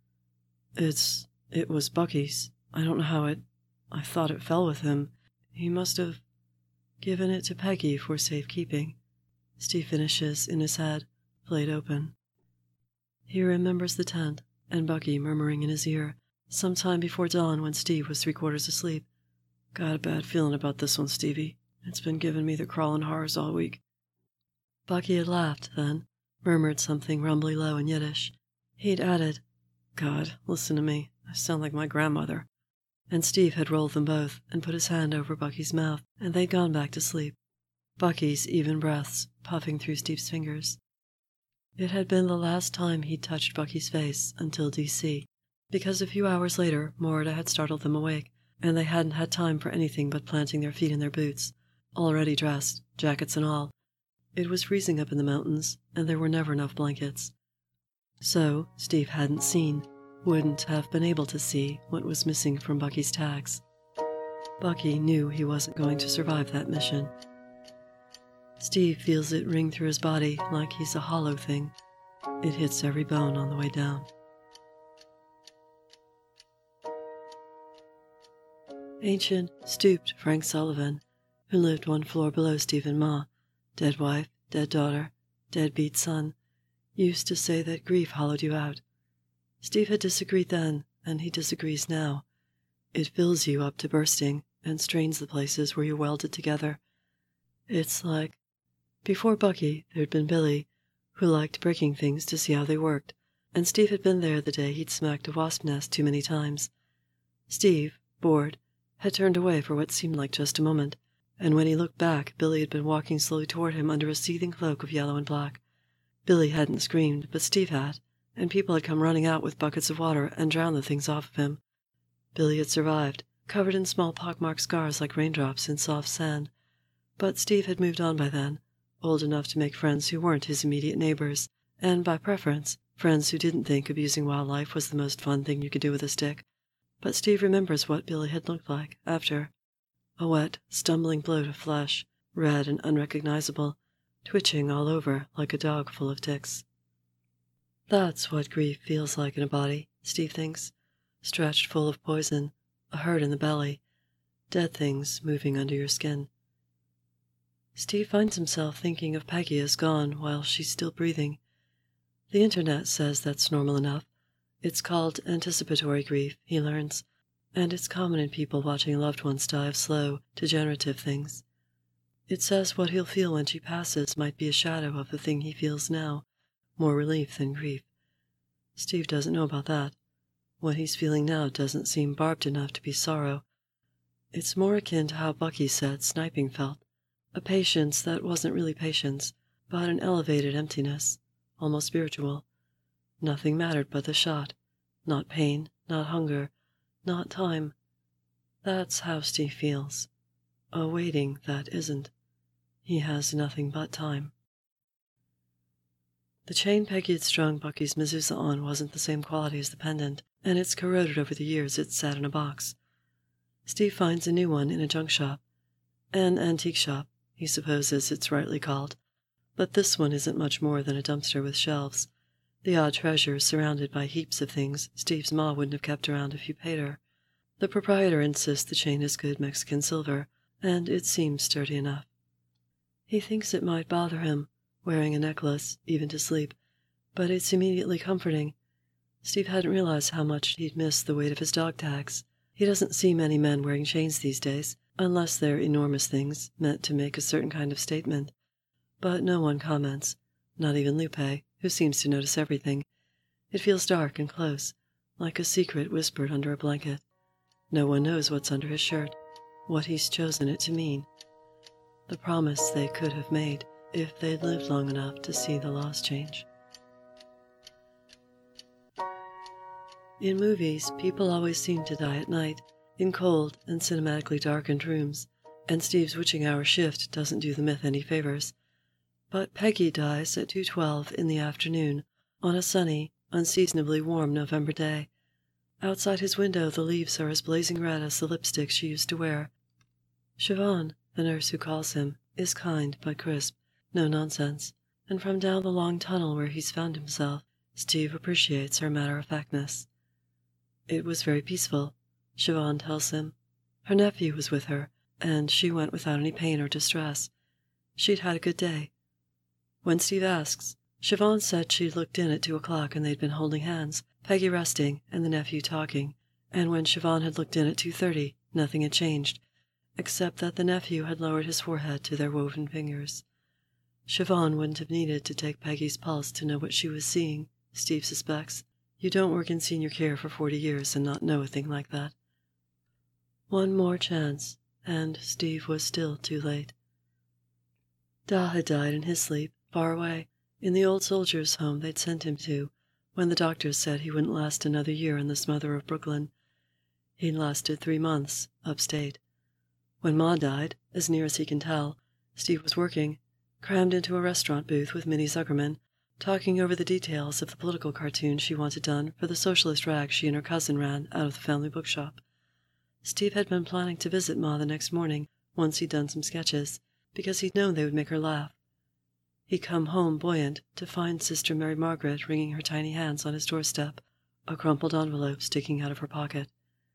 It was Bucky's. I don't know how I thought it fell with him. He must have given it to Peggy for safekeeping." Steve finishes in his head, blade open. He remembers the tent, and Bucky murmuring in his ear, sometime before dawn when Steve was 3/4 asleep, "Got a bad feeling about this one, Stevie. It's been giving me the crawling horrors all week." Bucky had laughed then, murmured something rumbly low in Yiddish. He'd added, "God, listen to me. I sound like my grandmother." And Steve had rolled them both and put his hand over Bucky's mouth, and they'd gone back to sleep. Bucky's even breaths puffing through Steve's fingers. It had been the last time he'd touched Bucky's face until D.C., because a few hours later Morda had startled them awake, and they hadn't had time for anything but planting their feet in their boots, already dressed, jackets and all. It was freezing up in the mountains, and there were never enough blankets. So Steve hadn't seen, wouldn't have been able to see, what was missing from Bucky's tags. Bucky knew he wasn't going to survive that mission. Steve feels it ring through his body like he's a hollow thing. It hits every bone on the way down. Ancient, stooped Frank Sullivan, who lived one floor below Steve and Ma, dead wife, dead daughter, deadbeat son, used to say that grief hollowed you out. Steve had disagreed then, and he disagrees now. It fills you up to bursting and strains the places where you're welded together. It's like, before Bucky, there'd been Billy, who liked breaking things to see how they worked, and Steve had been there the day he'd smacked a wasp nest too many times. Steve, bored, had turned away for what seemed like just a moment, and when he looked back, Billy had been walking slowly toward him under a seething cloak of yellow and black. Billy hadn't screamed, but Steve had, and people had come running out with buckets of water and drowned the things off of him. Billy had survived, covered in small pockmarked scars like raindrops in soft sand, but Steve had moved on by then, old enough to make friends who weren't his immediate neighbors, and by preference, friends who didn't think abusing wildlife was the most fun thing you could do with a stick. But Steve remembers what Billy had looked like after. A wet, stumbling bloat of flesh, red and unrecognizable, twitching all over like a dog full of ticks. That's what grief feels like in a body, Steve thinks, stretched full of poison, a hurt in the belly, dead things moving under your skin. Steve finds himself thinking of Peggy as gone while she's still breathing. The internet says that's normal enough. It's called anticipatory grief, he learns, and it's common in people watching loved ones die of slow, degenerative things. It says what he'll feel when she passes might be a shadow of the thing he feels now, more relief than grief. Steve doesn't know about that. What he's feeling now doesn't seem barbed enough to be sorrow. It's more akin to how Bucky said sniping felt. A patience that wasn't really patience, but an elevated emptiness, almost spiritual. Nothing mattered but the shot. Not pain, not hunger, not time. That's how Steve feels. A waiting that isn't. He has nothing but time. The chain Peggy had strung Bucky's mezuzah on wasn't the same quality as the pendant, and it's corroded over the years it's sat in a box. Steve finds a new one in a junk shop. An antique shop, he supposes it's rightly called. But this one isn't much more than a dumpster with shelves. The odd treasure surrounded by heaps of things Steve's ma wouldn't have kept around if you paid her. The proprietor insists the chain is good Mexican silver, and it seems sturdy enough. He thinks it might bother him, wearing a necklace, even to sleep, but it's immediately comforting. Steve hadn't realized how much he'd missed the weight of his dog tags. He doesn't see many men wearing chains these days, unless they're enormous things meant to make a certain kind of statement. But no one comments, not even Lupe, who seems to notice everything. It feels dark and close, like a secret whispered under a blanket. No one knows what's under his shirt, what he's chosen it to mean. The promise they could have made if they'd lived long enough to see the laws change. In movies, people always seem to die at night, in cold and cinematically darkened rooms, and Steve's witching hour shift doesn't do the myth any favors. But Peggy dies at 2:12 in the afternoon, on a sunny, unseasonably warm November day. Outside his window, the leaves are as blazing red as the lipstick she used to wear. Siobhan, the nurse who calls him, is kind but crisp, no nonsense, and from down the long tunnel where he's found himself, Steve appreciates her matter-of-factness. It was very peaceful, Siobhan tells him. Her nephew was with her, and she went without any pain or distress. She'd had a good day. When Steve asks, Siobhan said she'd looked in at 2 o'clock and they'd been holding hands, Peggy resting and the nephew talking, and when Siobhan had looked in at 2:30, nothing had changed, except that the nephew had lowered his forehead to their woven fingers. Siobhan wouldn't have needed to take Peggy's pulse to know what she was seeing, Steve suspects. You don't work in senior care for 40 years and not know a thing like that. One more chance, and Steve was still too late. Da had died in his sleep, far away, in the old soldiers' home they'd sent him to, when the doctors said he wouldn't last another year in the smother of Brooklyn. He'd lasted 3 months, upstate. When Ma died, as near as he can tell, Steve was working, crammed into a restaurant booth with Minnie Zuckerman, talking over the details of the political cartoon she wanted done for the socialist rag she and her cousin ran out of the family bookshop. Steve had been planning to visit Ma the next morning, once he'd done some sketches, because he'd known they would make her laugh. He'd come home buoyant to find Sister Mary Margaret wringing her tiny hands on his doorstep, a crumpled envelope sticking out of her pocket.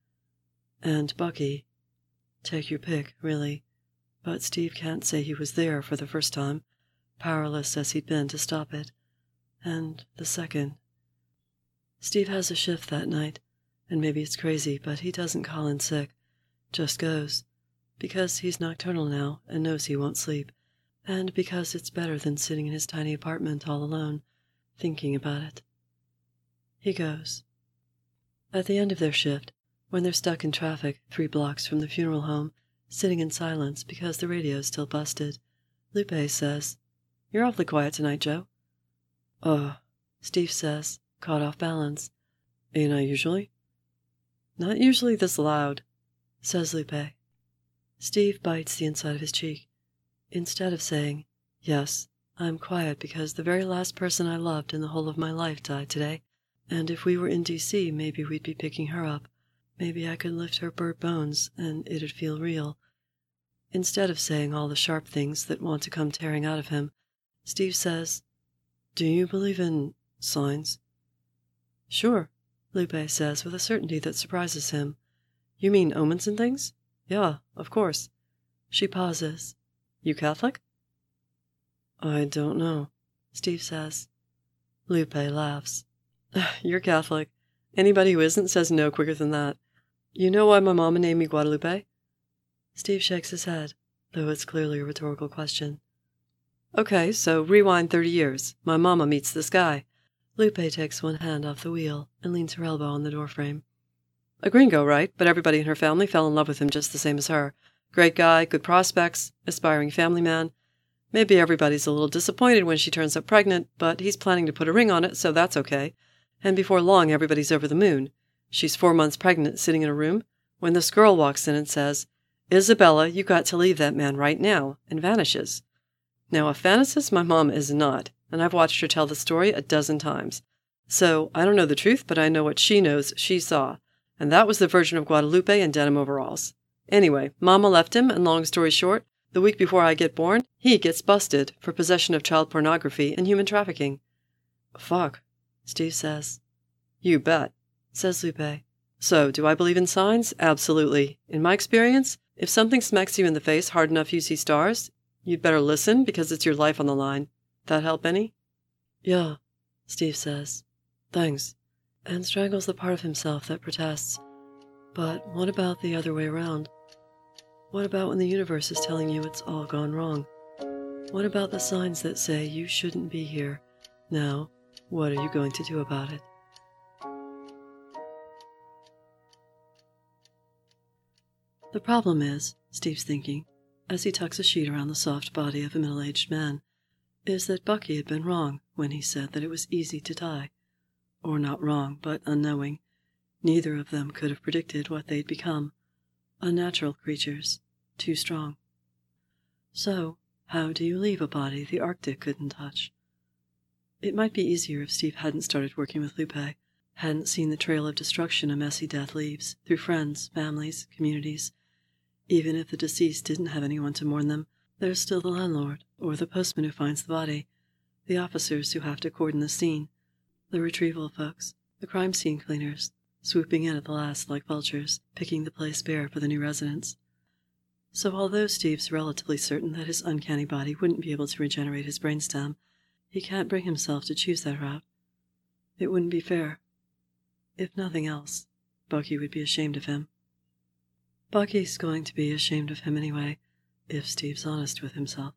And Bucky. Take your pick, really. But Steve can't say he was there for the first time, powerless as he'd been to stop it. And the second. Steve has a shift that night, and maybe it's crazy, but he doesn't call in sick, just goes, because he's nocturnal now and knows he won't sleep, and because it's better than sitting in his tiny apartment all alone, thinking about it. He goes. At the end of their shift, when they're stuck in traffic 3 blocks from the funeral home, sitting in silence because the radio's still busted, Lupe says, "You're awfully quiet tonight, Joe." Steve says, caught off balance. "Ain't I usually?" "Not usually this loud," says Lupe. Steve bites the inside of his cheek. Instead of saying, "Yes, I'm quiet because the very last person I loved in the whole of my life died today, and if we were in D.C., maybe we'd be picking her up. Maybe I could lift her burnt bones, and it'd feel real." Instead of saying all the sharp things that want to come tearing out of him, Steve says, "Do you believe in signs?" "Sure," Lupe says with a certainty that surprises him. "You mean omens and things? Yeah, of course." She pauses. "You Catholic?" "I don't know," Steve says. Lupe laughs. "You're Catholic. Anybody who isn't says no quicker than that. You know why my mama named me Guadalupe?" Steve shakes his head, though it's clearly a rhetorical question. "Okay, so rewind 30 years. My mama meets this guy." Lupe takes one hand off the wheel and leans her elbow on the doorframe. "A gringo, right? But everybody in her family fell in love with him just the same as her. Great guy, good prospects, aspiring family man. Maybe everybody's a little disappointed when she turns up pregnant, but he's planning to put a ring on it, so that's okay. And before long, everybody's over the moon. She's 4 months pregnant, sitting in a room, when this girl walks in and says, 'Isabella, you got to leave that man right now,' and vanishes. Now, a fantasist my mom is not, and I've watched her tell the story a dozen times. So, I don't know the truth, but I know what she knows she saw, and that was the Virgin of Guadalupe in denim overalls. Anyway, Mama left him, and long story short, the week before I get born, he gets busted for possession of child pornography and human trafficking." "Fuck," Steve says. "You bet," says Lupe. "So, do I believe in signs? Absolutely. In my experience, if something smacks you in the face hard enough you see stars, you'd better listen because it's your life on the line. That help any?" "Yeah," Steve says. "Thanks." and strangles the part of himself that protests. But what about the other way around? What about when the universe is telling you it's all gone wrong? What about the signs that say you shouldn't be here? Now, what are you going to do about it? The problem is, Steve's thinking, as he tucks a sheet around the soft body of a middle-aged man, is that Bucky had been wrong when he said that it was easy to die. Or not wrong, but unknowing. Neither of them could have predicted what they'd become. Unnatural creatures, too strong. So, how do you leave a body the Arctic couldn't touch? It might be easier if Steve hadn't started working with Lupe, hadn't seen the trail of destruction a messy death leaves, through friends, families, communities. Even if the deceased didn't have anyone to mourn them, there's still the landlord, or the postman who finds the body, the officers who have to cordon the scene, the retrieval folks, the crime scene cleaners, swooping in at the last like vultures, picking the place bare for the new residents. So although Steve's relatively certain that his uncanny body wouldn't be able to regenerate his brainstem, he can't bring himself to choose that route. It wouldn't be fair. If nothing else, Bucky would be ashamed of him. Bucky's going to be ashamed of him anyway, if Steve's honest with himself.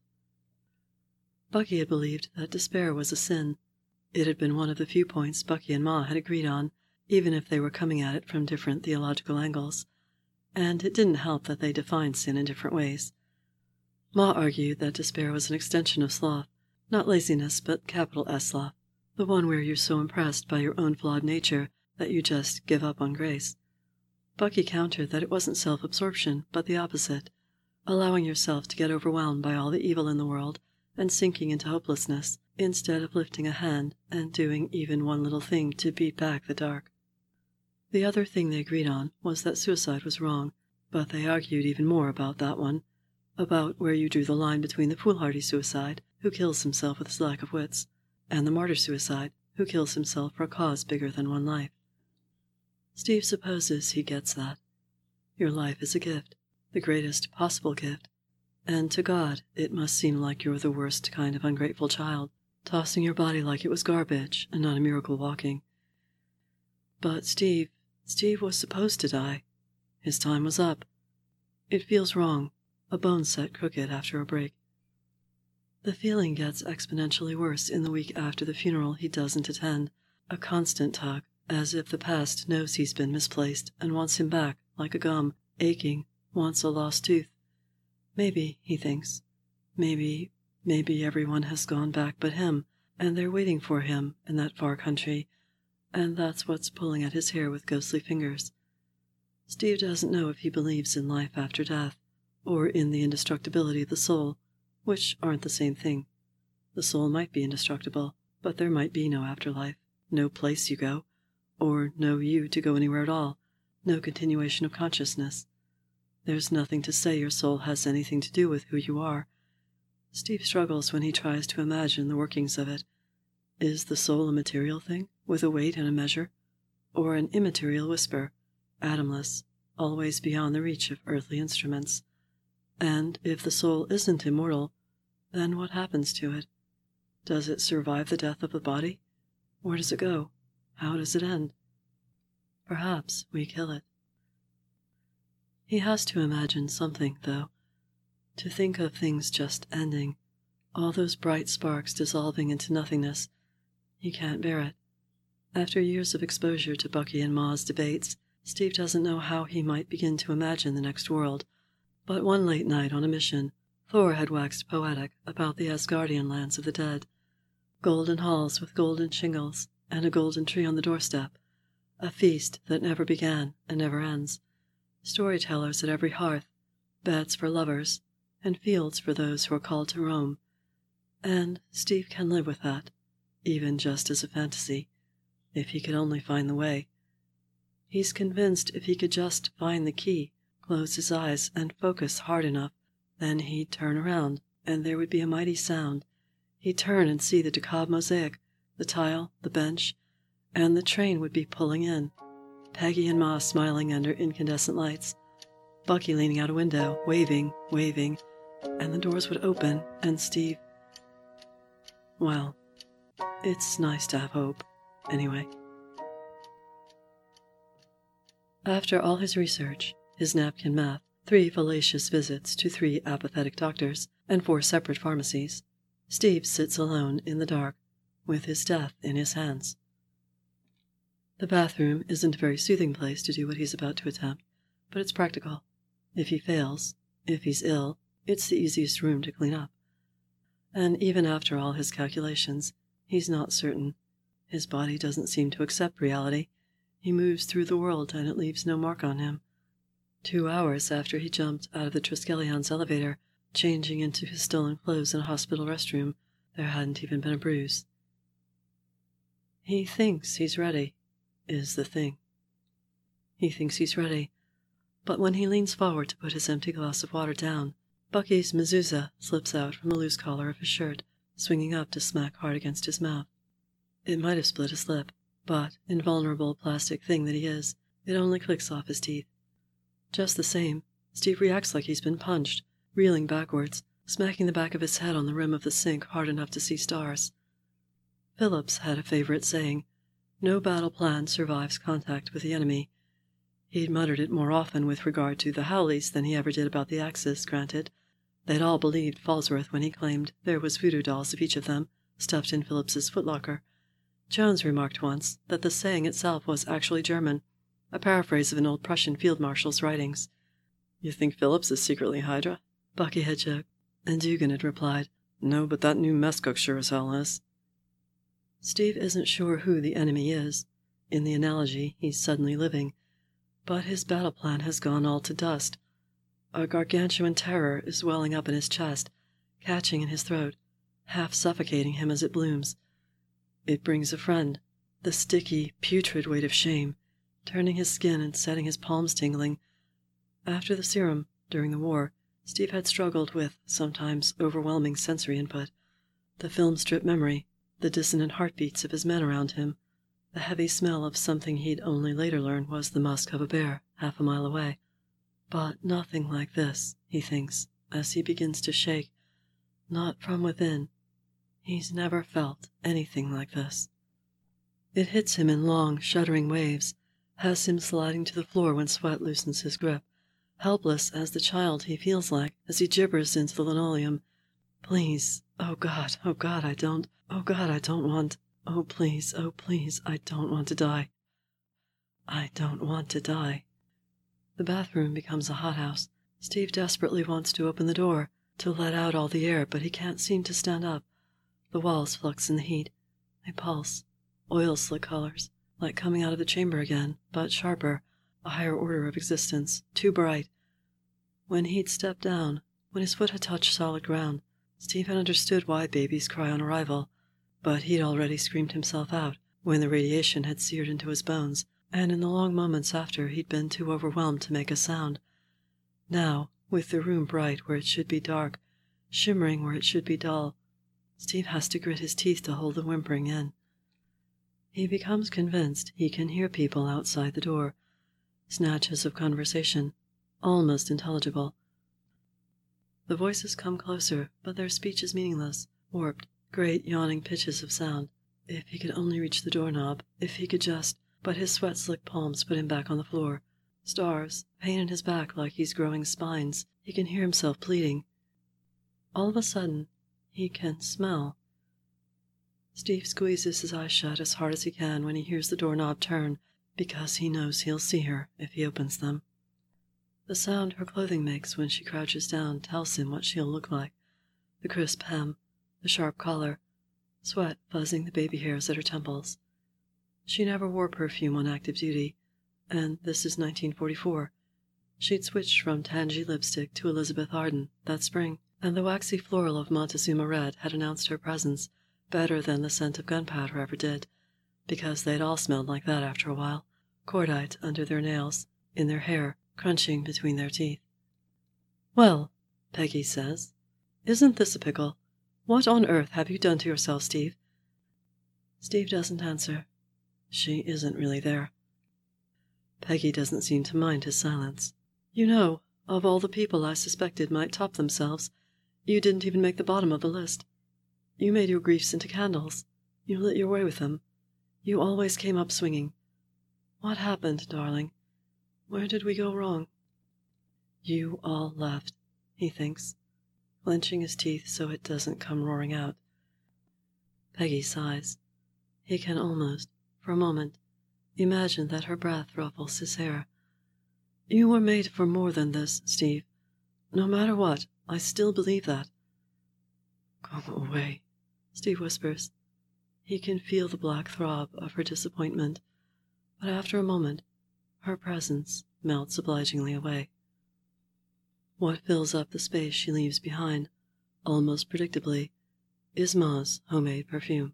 Bucky had believed that despair was a sin. It had been one of the few points Bucky and Ma had agreed on, even if they were coming at it from different theological angles. And it didn't help that they defined sin in different ways. Ma argued that despair was an extension of sloth, not laziness, but capital S sloth, the one where you're so impressed by your own flawed nature that you just give up on grace. Bucky countered that it wasn't self-absorption, but the opposite, allowing yourself to get overwhelmed by all the evil in the world and sinking into hopelessness, instead of lifting a hand and doing even one little thing to beat back the dark. The other thing they agreed on was that suicide was wrong, but they argued even more about that one, about where you drew the line between the foolhardy suicide, who kills himself with his lack of wits, and the martyr-suicide, who kills himself for a cause bigger than one life. Steve supposes he gets that. Your life is a gift, the greatest possible gift, and to God it must seem like you're the worst kind of ungrateful child, tossing your body like it was garbage and not a miracle walking. But Steve was supposed to die. His time was up. It feels wrong, a bone set crooked after a break. The feeling gets exponentially worse in the week after the funeral he doesn't attend, a constant tug, as if the past knows he's been misplaced and wants him back, like a gum, aching, wants a lost tooth. Maybe, he thinks, maybe everyone has gone back but him, and they're waiting for him in that far country, and that's what's pulling at his hair with ghostly fingers. Steve doesn't know if he believes in life after death, or in the indestructibility of the soul, which aren't the same thing. The soul might be indestructible, but there might be no afterlife, no place you go, or no you to go anywhere at all, no continuation of consciousness. There's nothing to say your soul has anything to do with who you are. Steve struggles when he tries to imagine the workings of it. Is the soul a material thing, with a weight and a measure, or an immaterial whisper, atomless, always beyond the reach of earthly instruments? And if the soul isn't immortal, then what happens to it? Does it survive the death of the body? Where does it go? How does it end? Perhaps we kill it. He has to imagine something, though. To think of things just ending, all those bright sparks dissolving into nothingness, he can't bear it. After years of exposure to Bucky and Ma's debates, Steve doesn't know how he might begin to imagine the next world. But one late night on a mission, Thor had waxed poetic about the Asgardian lands of the dead. Golden halls with golden shingles, and a golden tree on the doorstep. A feast that never began and never ends. Storytellers at every hearth, beds for lovers, and fields for those who are called to roam. And Steve can live with that, even just as a fantasy, if he could only find the way. He's convinced if he could just find the key, close his eyes, and focus hard enough, then he'd turn around, and there would be a mighty sound. He'd turn and see the Ducab mosaic, the tile, the bench, and the train would be pulling in. Peggy and Ma smiling under incandescent lights, Bucky leaning out a window, waving, and the doors would open, and Steve... Well, it's nice to have hope, anyway. After all his research, his napkin math, 3 fallacious visits to 3 apathetic doctors, and 4 separate pharmacies, Steve sits alone in the dark, with his death in his hands. The bathroom isn't a very soothing place to do what he's about to attempt, but it's practical. If he fails, if he's ill, it's the easiest room to clean up. And even after all his calculations, he's not certain. His body doesn't seem to accept reality. He moves through the world and it leaves no mark on him. 2 hours after he jumped out of the Triskelions elevator, changing into his stolen clothes in a hospital restroom, there hadn't even been a bruise. He thinks he's ready, is the thing. He thinks he's ready, but when he leans forward to put his empty glass of water down, Bucky's mezuzah slips out from the loose collar of his shirt, swinging up to smack hard against his mouth. It might have split his lip, but, invulnerable plastic thing that he is, it only clicks off his teeth. Just the same, Steve reacts like he's been punched, reeling backwards, smacking the back of his head on the rim of the sink hard enough to see stars. Phillips had a favorite saying, "No battle plan survives contact with the enemy." He'd muttered it more often with regard to the Howleys than he ever did about the Axis, granted. They'd all believed Falsworth when he claimed there was voodoo dolls of each of them, stuffed in Phillips's footlocker. Jones remarked once that the saying itself was actually German, a paraphrase of an old Prussian field marshal's writings. "You think Phillips is secretly Hydra?" Bucky had joked, and Dugan had replied, "No, but that new mess cook sure as hell is." Steve isn't sure who the enemy is. In the analogy, he's suddenly living. But his battle plan has gone all to dust. A gargantuan terror is welling up in his chest, catching in his throat, half suffocating him as it blooms. It brings a friend, the sticky, putrid weight of shame, turning his skin and setting his palms tingling. After the serum, during the war, Steve had struggled with, sometimes, overwhelming sensory input. The film strip memory, the dissonant heartbeats of his men around him, the heavy smell of something he'd only later learn was the musk of a bear, half a mile away. But nothing like this, he thinks, as he begins to shake. Not from within. He's never felt anything like this. It hits him in long, shuddering waves, has him sliding to the floor when sweat loosens his grip, helpless as the child he feels like as he gibbers into the linoleum. "Please, oh God, I don't want, oh please, I don't want to die. I don't want to die." The bathroom becomes a hothouse. Steve desperately wants to open the door, to let out all the air, but he can't seem to stand up. The walls flux in the heat. They pulse. Oil slick colors, like coming out of the chamber again, but sharper, a higher order of existence, too bright. When he'd stepped down, when his foot had touched solid ground, Steve had understood why babies cry on arrival, but he'd already screamed himself out when the radiation had seared into his bones, and in the long moments after he'd been too overwhelmed to make a sound. Now, with the room bright where it should be dark, shimmering where it should be dull, Steve has to grit his teeth to hold the whimpering in. He becomes convinced he can hear people outside the door, snatches of conversation, almost intelligible. The voices come closer, but their speech is meaningless, warped, great yawning pitches of sound. If he could only reach the doorknob, if he could just... But his sweat-slick palms put him back on the floor. Stars, pain in his back like he's growing spines. He can hear himself pleading. All of a sudden, he can smell. Steve squeezes his eyes shut as hard as he can when he hears the doorknob turn, because he knows he'll see her if he opens them. The sound her clothing makes when she crouches down tells him what she'll look like. The crisp hem, the sharp collar, sweat fuzzing the baby hairs at her temples. She never wore perfume on active duty, and this is 1944. She'd switched from Tangy lipstick to Elizabeth Arden that spring, and the waxy floral of Montezuma Red had announced her presence better than the scent of gunpowder ever did, because they'd all smelled like that after a while, cordite under their nails, in their hair, crunching between their teeth. "Well," Peggy says, "isn't this a pickle? What on earth have you done to yourself, Steve?" Steve doesn't answer. She isn't really there. Peggy doesn't seem to mind his silence. "You know, of all the people I suspected might top themselves, you didn't even make the bottom of the list. You made your griefs into candles. You lit your way with them. You always came up swinging. What happened, darling? Where did we go wrong? You all left, he thinks, clenching his teeth so it doesn't come roaring out. Peggy sighs. He can almost, for a moment, imagine that her breath ruffles his hair. You were made for more than this, Steve. No matter what, I still believe that. Go away, Steve whispers. He can feel the black throb of her disappointment, but after a moment, her presence melts obligingly away. What fills up the space she leaves behind, almost predictably, is Ma's homemade perfume.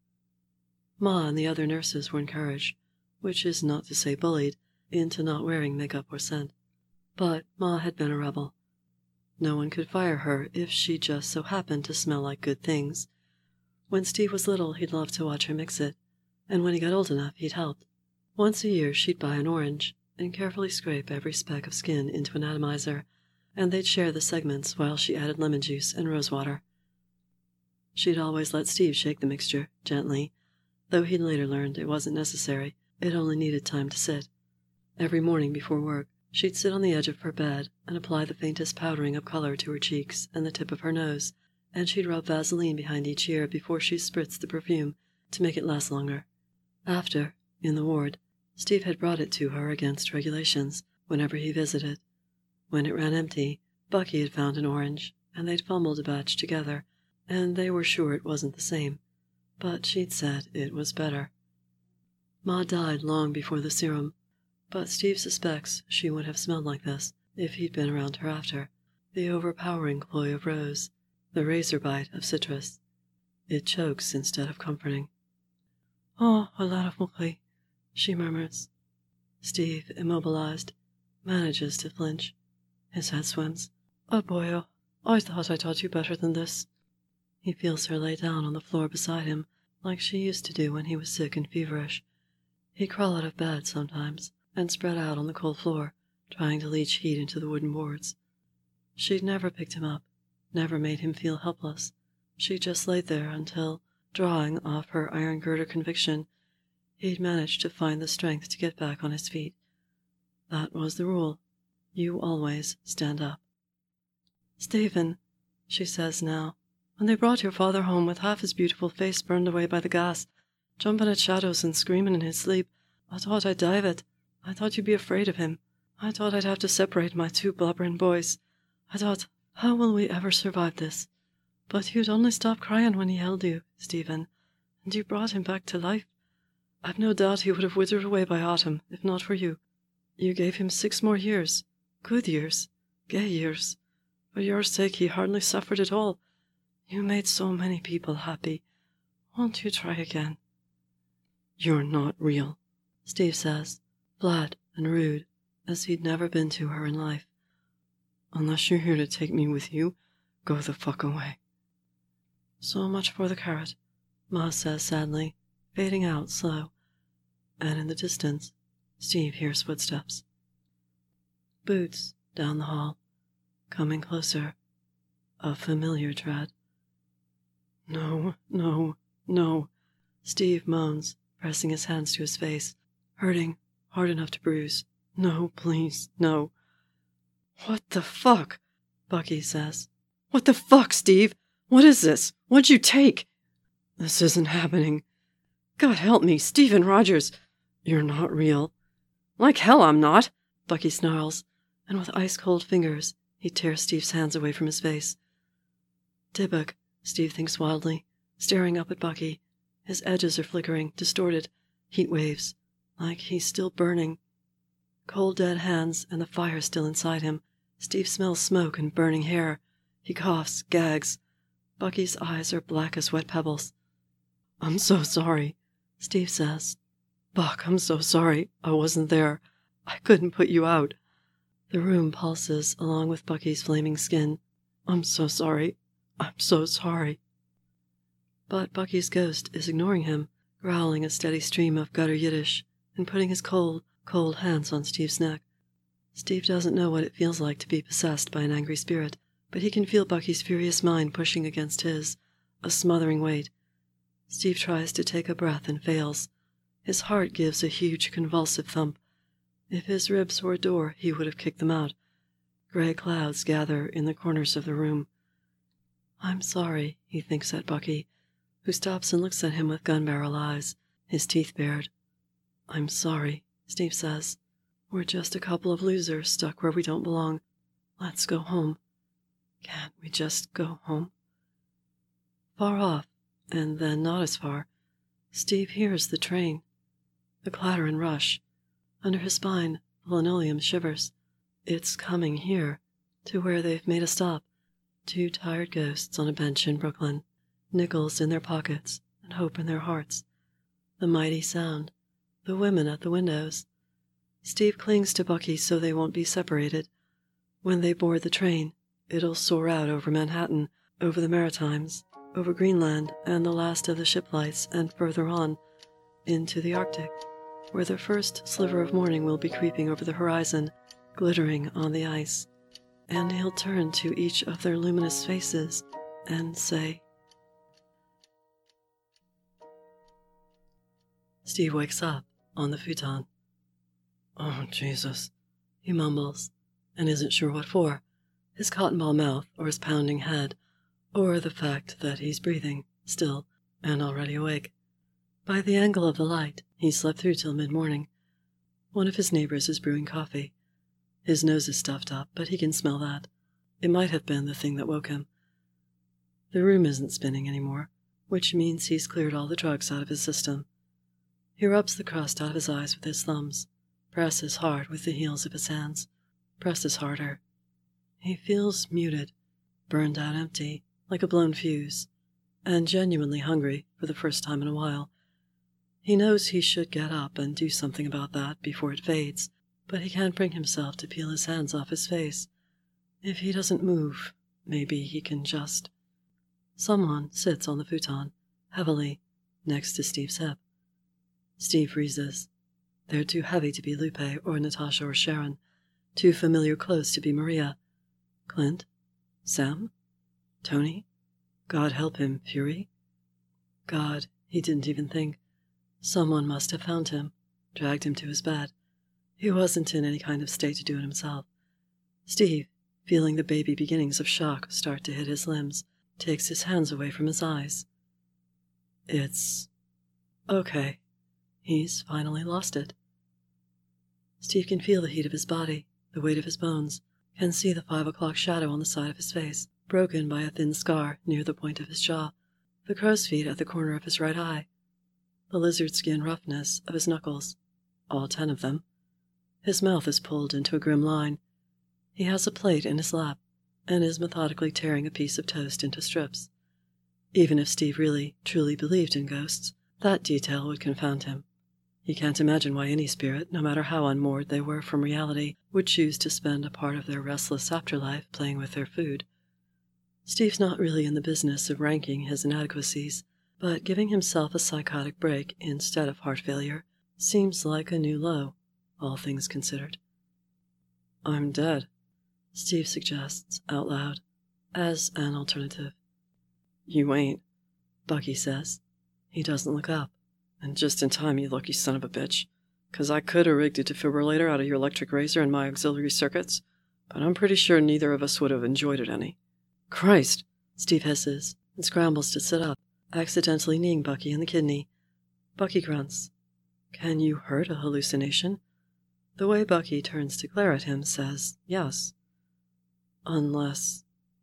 Ma and the other nurses were encouraged, which is not to say bullied, into not wearing makeup or scent. But Ma had been a rebel. No one could fire her if she just so happened to smell like good things. When Steve was little, he'd love to watch her mix it, and when he got old enough, he'd helped. Once a year, she'd buy an orange and carefully scrape every speck of skin into an atomizer, and they'd share the segments while she added lemon juice and rose water. She'd always let Steve shake the mixture, gently, though he'd later learned it wasn't necessary, it only needed time to sit. Every morning before work, she'd sit on the edge of her bed and apply the faintest powdering of color to her cheeks and the tip of her nose, and she'd rub Vaseline behind each ear before she spritzed the perfume to make it last longer. After, in the ward, Steve had brought it to her against regulations whenever he visited. When it ran empty, Bucky had found an orange, and they'd fumbled a batch together, and they were sure it wasn't the same, but she'd said it was better. Ma died long before the serum, but Steve suspects she would have smelled like this if he'd been around her after. The overpowering cloy of rose, the razor bite of citrus. It chokes instead of comforting. Oh, Alana Mukli, she murmurs. Steve, immobilized, manages to flinch. His head swims. Oh, boyo, I thought I taught you better than this. He feels her lay down on the floor beside him, like she used to do when he was sick and feverish. He'd crawl out of bed sometimes and spread out on the cold floor, trying to leach heat into the wooden boards. She'd never picked him up, never made him feel helpless. She just laid there until, drawing off her iron girder conviction, he'd managed to find the strength to get back on his feet. That was the rule. You always stand up. Stephen, she says now, when they brought your father home with half his beautiful face burned away by the gas, jumping at shadows and screaming in his sleep, I thought I'd die of it. I thought you'd be afraid of him. I thought I'd have to separate my two blubbering boys. I thought, how will we ever survive this? But you'd only stop crying when he held you, Stephen, and you brought him back to life. I've no doubt he would have withered away by autumn, if not for you. You gave him 6 more years. Good years. Gay years. For your sake he hardly suffered at all. You made so many people happy. Won't you try again? You're not real, Steve says, flat and rude, as he'd never been to her in life. Unless you're here to take me with you, go the fuck away. So much for the carrot, Ma says sadly, fading out slow. And in the distance, Steve hears footsteps. Boots down the hall, coming closer, a familiar tread. No, no, no, Steve moans, pressing his hands to his face, hurting, hard enough to bruise. No, please, no. What the fuck? Bucky says. What the fuck, Steve? What is this? What'd you take? This isn't happening. God help me, Stephen Rogers. You're not real. Like hell I'm not, Bucky snarls, and with ice-cold fingers, he tears Steve's hands away from his face. Dybbuk, Steve thinks wildly, staring up at Bucky. His edges are flickering, distorted, heat waves, like he's still burning. Cold, dead hands and the fire still inside him. Steve smells smoke and burning hair. He coughs, gags. Bucky's eyes are black as wet pebbles. I'm so sorry, Steve says. Buck, I'm so sorry. I wasn't there. I couldn't put you out. The room pulses along with Bucky's flaming skin. I'm so sorry. I'm so sorry. But Bucky's ghost is ignoring him, growling a steady stream of gutter Yiddish and putting his cold, cold hands on Steve's neck. Steve doesn't know what it feels like to be possessed by an angry spirit, but he can feel Bucky's furious mind pushing against his, a smothering weight. Steve tries to take a breath and fails. His heart gives a huge convulsive thump. If his ribs were a door, he would have kicked them out. Gray clouds gather in the corners of the room. I'm sorry, he thinks at Bucky, who stops and looks at him with gun-barrel eyes, his teeth bared. I'm sorry, Steve says. We're just a couple of losers stuck where we don't belong. Let's go home. Can't we just go home? Far off, and then not as far, Steve hears the train. The clatter and rush. Under his spine, the linoleum shivers. It's coming here, to where they've made a stop. 2 tired ghosts on a bench in Brooklyn, nickels in their pockets and hope in their hearts. The mighty sound, the women at the windows. Steve clings to Bucky so they won't be separated. When they board the train, it'll soar out over Manhattan, over the Maritimes, over Greenland and the last of the ship lights, and further on, into the Arctic, where the first sliver of morning will be creeping over the horizon, glittering on the ice. And he'll turn to each of their luminous faces and say... Steve wakes up on the futon. Oh, Jesus, he mumbles, and isn't sure what for. His cotton ball mouth, or his pounding head, or the fact that he's breathing, still, and already awake. By the angle of the light, he slept through till mid-morning. One of his neighbors is brewing coffee. His nose is stuffed up, but he can smell that. It might have been the thing that woke him. The room isn't spinning anymore, which means he's cleared all the drugs out of his system. He rubs the crust out of his eyes with his thumbs, presses hard with the heels of his hands, presses harder. He feels muted, burned out empty, like a blown fuse, and genuinely hungry for the first time in a while. He knows he should get up and do something about that before it fades, but he can't bring himself to peel his hands off his face. If he doesn't move, maybe he can just... Someone sits on the futon, heavily, next to Steve's hip. Steve freezes. They're too heavy to be Lupe or Natasha or Sharon, too familiar close to be Maria. Clint? Sam? Tony? God help him, Fury? God, he didn't even think. Someone must have found him, dragged him to his bed. He wasn't in any kind of state to do it himself. Steve, feeling the baby beginnings of shock start to hit his limbs, takes his hands away from his eyes. It's... okay. He's finally lost it. Steve can feel the heat of his body, the weight of his bones, can see the 5 o'clock shadow on the side of his face, broken by a thin scar near the point of his jaw, the crow's feet at the corner of his right eye, the lizard skin roughness of his knuckles, all 10 of them. His mouth is pulled into a grim line. He has a plate in his lap and is methodically tearing a piece of toast into strips. Even if Steve really, truly believed in ghosts, that detail would confound him. He can't imagine why any spirit, no matter how unmoored they were from reality, would choose to spend a part of their restless afterlife playing with their food. Steve's not really in the business of ranking his inadequacies, but giving himself a psychotic break instead of heart failure seems like a new low, all things considered. I'm dead, Steve suggests out loud, as an alternative. You ain't, Bucky says. He doesn't look up. And just in time, you lucky son of a bitch. 'Cause I could have rigged a defibrillator out of your electric razor and my auxiliary circuits, but I'm pretty sure neither of us would have enjoyed it any. Christ! Steve hisses and scrambles to sit up, accidentally kneeing Bucky in the kidney. Bucky grunts. Can you hurt a hallucination? The way Bucky turns to glare at him says yes. Unless...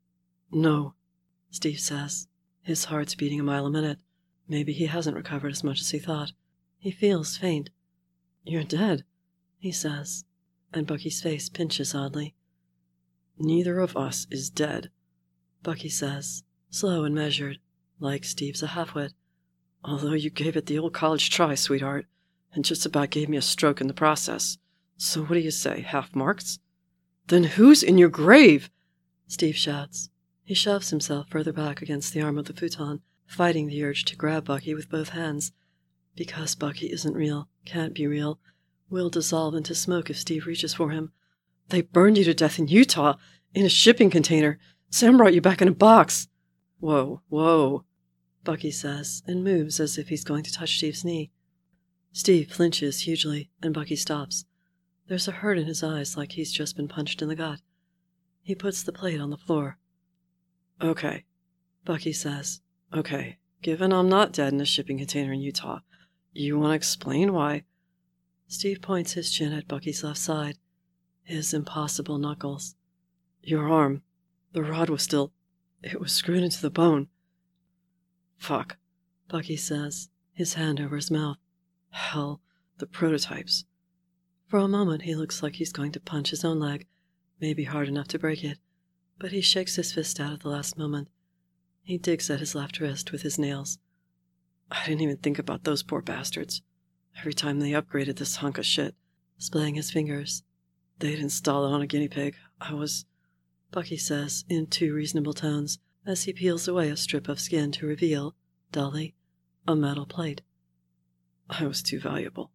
No, Steve says. His heart's beating a mile a minute. Maybe he hasn't recovered as much as he thought. He feels faint. You're dead, he says, and Bucky's face pinches oddly. Neither of us is dead, Bucky says, slow and measured, like Steve's a half-wit. Although you gave it the old college try, sweetheart, and just about gave me a stroke in the process. So what do you say, half marks? Then who's in your grave? Steve shouts. He shoves himself further back against the arm of the futon, fighting the urge to grab Bucky with both hands. Because Bucky isn't real, can't be real, will dissolve into smoke if Steve reaches for him. They burned you to death in Utah, in a shipping container. Sam brought you back in a box. Whoa, whoa, Bucky says, and moves as if he's going to touch Steve's knee. Steve flinches hugely, and Bucky stops. There's a hurt in his eyes like he's just been punched in the gut. He puts the plate on the floor. "Okay," Bucky says. "Okay, given I'm not dead in a shipping container in Utah, you want to explain why?" Steve points his chin at Bucky's left side, his impossible knuckles. "Your arm. The rod was still... It was screwed into the bone." "Fuck," Bucky says, his hand over his mouth. "Hell, the prototypes." For a moment he looks like he's going to punch his own leg, maybe hard enough to break it, but he shakes his fist out at the last moment. He digs at his left wrist with his nails. "I didn't even think about those poor bastards. Every time they upgraded this hunk of shit," splaying his fingers, "they'd install it on a guinea pig. I was..." Bucky says, in 2 reasonable tones, as he peels away a strip of skin to reveal, dully, a metal plate. "I was too valuable."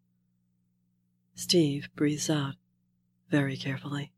Steve breathes out, very carefully.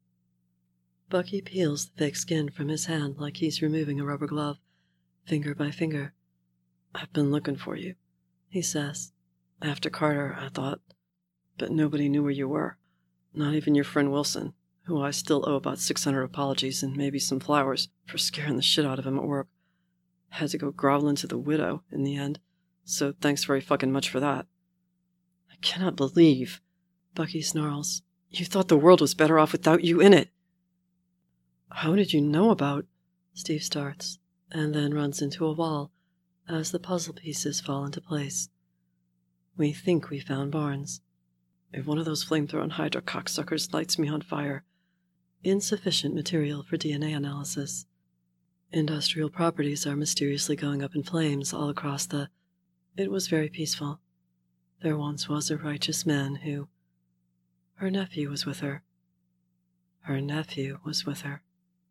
Bucky peels the fake skin from his hand like he's removing a rubber glove, finger by finger. "I've been looking for you," he says. "After Carter, I thought. But nobody knew where you were. Not even your friend Wilson, who I still owe about 600 apologies and maybe some flowers for scaring the shit out of him at work. Had to go groveling to the widow in the end, so thanks very fucking much for that." "I cannot believe," Bucky snarls, "you thought the world was better off without you in it." "How did you know about..." Steve starts, and then runs into a wall as the puzzle pieces fall into place. "We think we found Barnes. If one of those flame-throwing Hydra cocksuckers lights me on fire..." Insufficient material for DNA analysis. Industrial properties are mysteriously going up in flames all across the... It was very peaceful. There once was a righteous man who... Her nephew was with her. Her nephew was with her.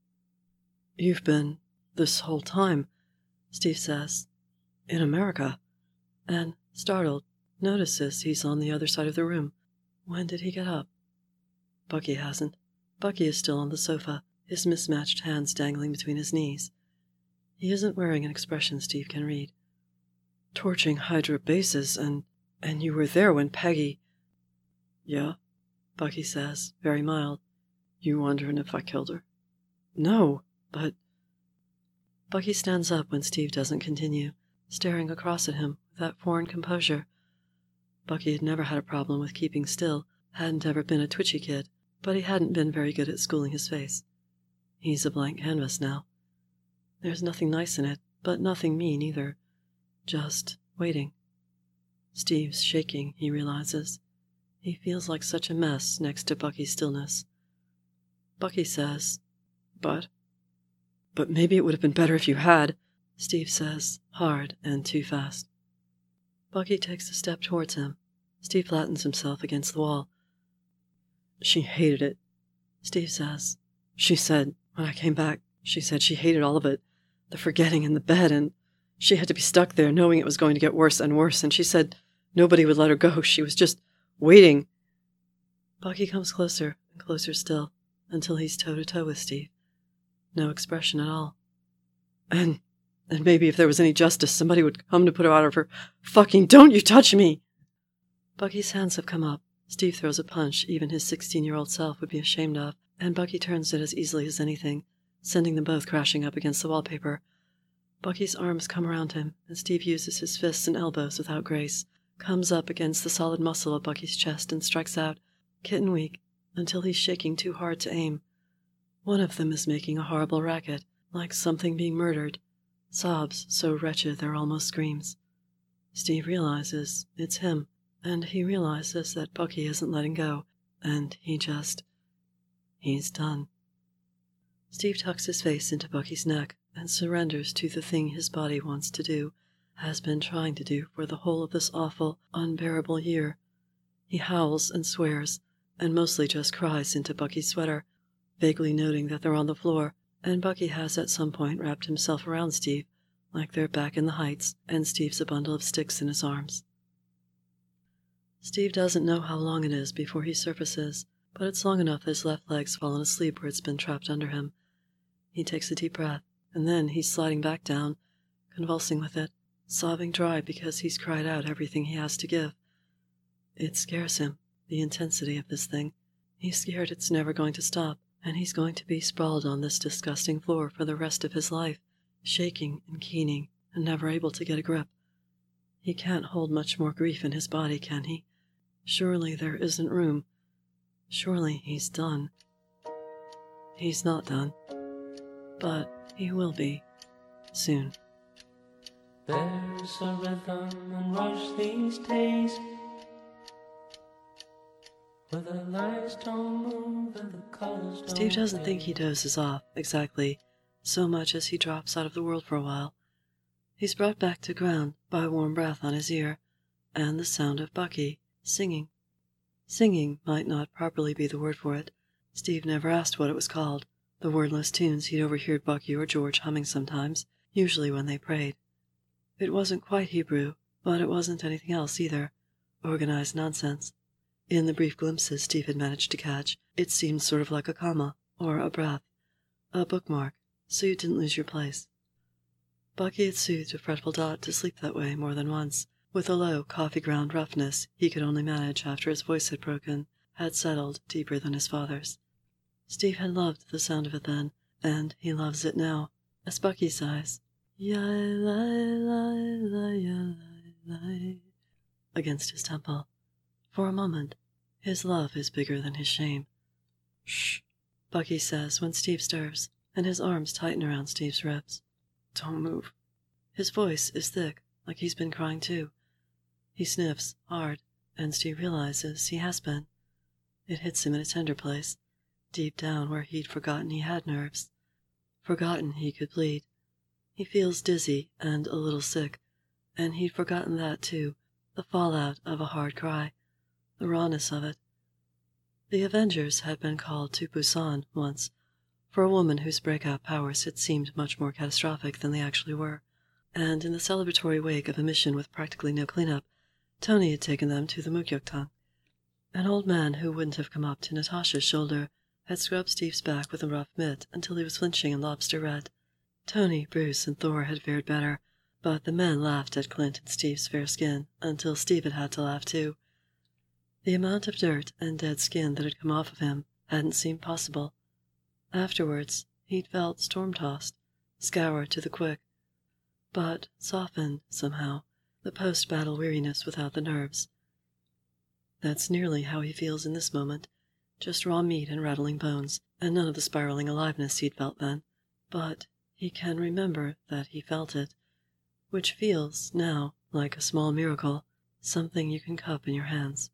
"You've been... this whole time," Steve says, "in America," and, startled, notices he's on the other side of the room. When did he get up? Bucky hasn't. Bucky is still on the sofa, his mismatched hands dangling between his knees. He isn't wearing an expression Steve can read. "Torching Hydra bases, and you were there when Peggy..." "Yeah," Bucky says, very mild. "You wondering if I killed her?" "No, but..." Bucky stands up when Steve doesn't continue, staring across at him with that foreign composure. Bucky had never had a problem with keeping still, hadn't ever been a twitchy kid, but he hadn't been very good at schooling his face. He's a blank canvas now. There's nothing nice in it, but nothing mean either. Just waiting. Steve's shaking, he realizes. He feels like such a mess next to Bucky's stillness. Bucky says, But maybe it would have been better if you had," Steve says, hard and too fast. Bucky takes a step towards him. Steve flattens himself against the wall. "She hated it," Steve says. "She said, when I came back, she said she hated all of it. The forgetting in the bed, and she had to be stuck there knowing it was going to get worse and worse, and she said nobody would let her go. She was just waiting." Bucky comes closer and closer still, until he's toe-to-toe with Steve. No expression at all. And maybe if there was any justice, somebody would come to put her out of her fucking... Don't you touch me!" Bucky's hands have come up. Steve throws a punch even his 16-year-old self would be ashamed of, and Bucky turns it as easily as anything, sending them both crashing up against the wallpaper. Bucky's arms come around him, and Steve uses his fists and elbows without grace, comes up against the solid muscle of Bucky's chest and strikes out, kitten weak, until he's shaking too hard to aim. One of them is making a horrible racket, like something being murdered, sobs so wretched they're almost screams. Steve realizes it's him, and he realizes that Bucky isn't letting go, and he's done. Steve tucks his face into Bucky's neck and surrenders to the thing his body wants to do, has been trying to do for the whole of this awful, unbearable year. He howls and swears, and mostly just cries into Bucky's sweater, vaguely noting that they're on the floor, and Bucky has at some point wrapped himself around Steve, like they're back in the Heights, and Steve's a bundle of sticks in his arms. Steve doesn't know how long it is before he surfaces, but it's long enough his left leg's fallen asleep where it's been trapped under him. He takes a deep breath, and then he's sliding back down, convulsing with it, sobbing dry because he's cried out everything he has to give. It scares him. the intensity of this thing. He's scared it's never going to stop, and he's going to be sprawled on this disgusting floor for the rest of his life, shaking and keening and never able to get a grip. He can't hold much more grief in his body, can he? Surely there isn't room. Surely he's done. He's not done. But he will be. Soon. There's a rhythm and rush these days, where the lights don't move and the colors don't Steve doesn't fade. think he dozes off, exactly, so much as he drops out of the world for a while. He's brought back to ground by a warm breath on his ear, and the sound of Bucky singing. Singing might not properly be the word for it. Steve never asked what it was called, the wordless tunes he'd overheard Bucky or George humming sometimes, usually when they prayed. It wasn't quite Hebrew, but it wasn't anything else either. Organized nonsense. In the brief glimpses Steve had managed to catch, it seemed sort of like a comma, or a breath, a bookmark, so you didn't lose your place. Bucky had soothed a fretful Dot to sleep that way more than once, with a low, coffee-ground roughness he could only manage after his voice had broken, had settled deeper than his father's. Steve had loved the sound of it then, and he loves it now, as Bucky sighs, against his temple. For a moment, his love is bigger than his shame. Shh, Bucky says when Steve stirs, and his arms tighten around Steve's ribs. Don't move. His voice is thick, like he's been crying too. He sniffs hard, and Steve realizes he has been. It hits him in a tender place, deep down where he'd forgotten he had nerves. Forgotten he could bleed. He feels dizzy and a little sick, and he'd forgotten that too, the fallout of a hard cry, the rawness of it. The Avengers had been called to Busan once, for a woman whose breakout powers had seemed much more catastrophic than they actually were, and in the celebratory wake of a mission with practically no cleanup, Tony had taken them to the Mukyoktang. An old man who wouldn't have come up to Natasha's shoulder had scrubbed Steve's back with a rough mitt until he was flinching and lobster red. Tony, Bruce, and Thor had fared better, but the men laughed at Clint and Steve's fair skin until Steve had to laugh too. The amount of dirt and dead skin that had come off of him hadn't seemed possible. Afterwards, he'd felt storm-tossed, scoured to the quick, but softened, somehow, the post-battle weariness without the nerves. That's nearly how he feels in this moment, just raw meat and rattling bones, and none of the spiraling aliveness he'd felt then. But he can remember that he felt it, which feels, now, like a small miracle, something you can cup in your hands.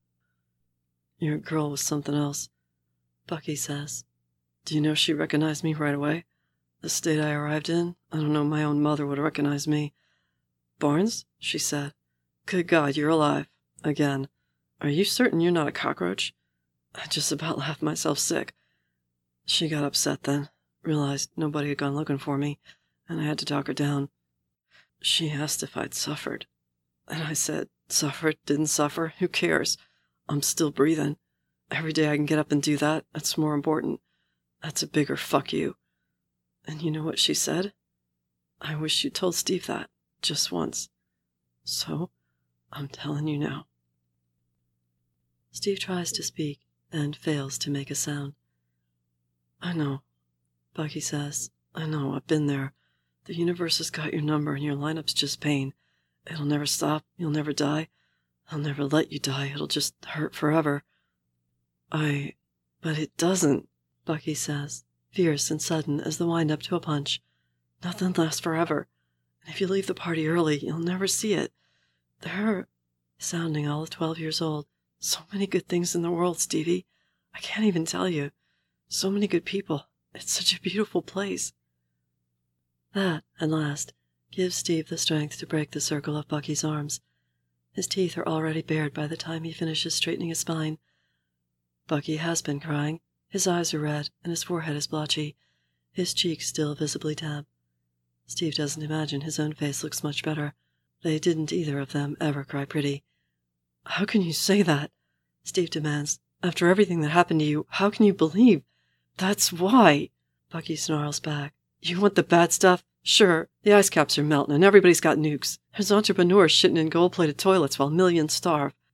Your girl was something else, Bucky says. Do you know she recognized me right away? The state I arrived in, I don't know my own mother would have recognized me. Barnes, she said. Good God, you're alive. Again. Are you certain you're not a cockroach? I just about laughed myself sick. She got upset then, realized nobody had gone looking for me, and I had to talk her down. She asked if I'd suffered. And I said, suffered, didn't suffer, who cares? I'm still breathing. Every day I can get up and do that, that's more important. That's a bigger fuck you. And you know what she said? I wish you told Steve that, just once. So, I'm telling you now. Steve tries to speak and fails to make a sound. I know, Bucky says. I know, I've been there. The universe has got your number and your lineup's just pain. It'll never stop, you'll never die. I'll never let you die, it'll just hurt forever. But it doesn't, Bucky says, fierce and sudden as the wind-up to a punch. Nothing lasts forever. And if you leave the party early, you'll never see it. There are, sounding all of 12 years old, so many good things in the world, Stevie. I can't even tell you. So many good people. It's such a beautiful place. That, at last, gives Steve the strength to break the circle of Bucky's arms. His teeth are already bared by the time he finishes straightening his spine. Bucky has been crying. His eyes are red, and his forehead is blotchy, his cheeks still visibly damp. Steve doesn't imagine his own face looks much better. They didn't either of them ever cry pretty. How can you say that? Steve demands. After everything that happened to you, how can you believe? That's why. Bucky snarls back. You want the bad stuff? Sure, the ice caps are melting and everybody's got nukes. There's entrepreneurs shitting in gold-plated toilets while millions starve.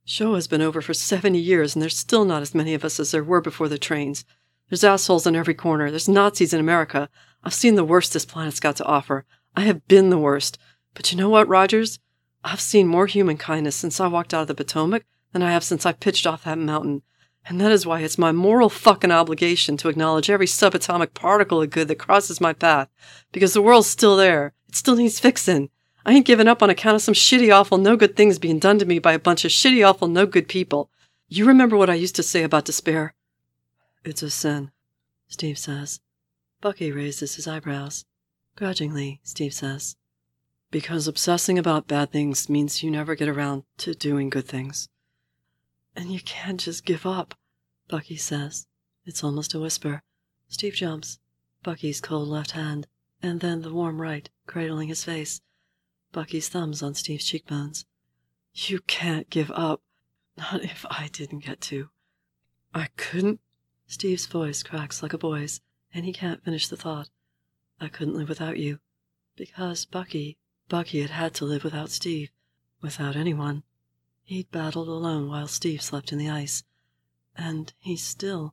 Show has been over for 70 years, and there's still not as many of us as there were before the trains. There's assholes on every corner. There's Nazis in America. I've seen the worst this planet's got to offer. I have been the worst. But you know what, Rogers? I've seen more human kindness since I walked out of the Potomac than I have since I pitched off that mountain. And that is why it's my moral fucking obligation to acknowledge every subatomic particle of good that crosses my path. Because the world's still there. It still needs fixing. I ain't giving up on account of some shitty, awful, no-good things being done to me by a bunch of shitty, awful, no-good people. You remember what I used to say about despair? It's a sin, Steve says. Bucky raises his eyebrows. Grudgingly, Steve says. Because obsessing about bad things means you never get around to doing good things. And you can't just give up, Bucky says. It's almost a whisper. Steve jumps. Bucky's cold left hand, and then the warm right, cradling his face. Bucky's thumbs on Steve's cheekbones. You can't give up. Not if I didn't get to. I couldn't. Steve's voice cracks like a boy's, and he can't finish the thought. I couldn't live without you. Because Bucky had had to live without Steve. Without anyone. He'd battled alone while Steve slept in the ice. And he's still...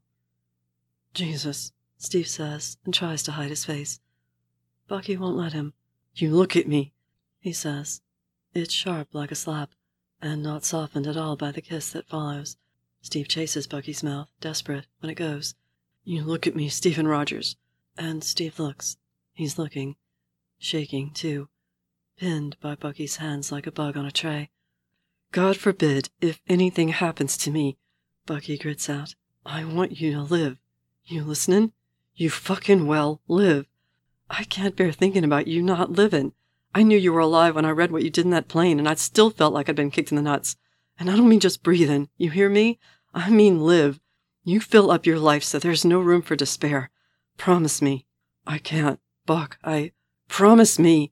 Jesus, Steve says, and tries to hide his face. Bucky won't let him. You look at me, he says. It's sharp like a slap, and not softened at all by the kiss that follows. Steve chases Bucky's mouth, desperate, when it goes. You look at me, Stephen Rogers. And Steve looks. He's looking. Shaking, too. Pinned by Bucky's hands like a bug on a tray. God forbid, if anything happens to me, Bucky grits out. I want you to live. You listening? You fucking well live. I can't bear thinking about you not living. I knew you were alive when I read what you did in that plane, and I still felt like I'd been kicked in the nuts. And I don't mean just breathing. You hear me? I mean live. You fill up your life so there's no room for despair. Promise me. I can't. Buck, promise me.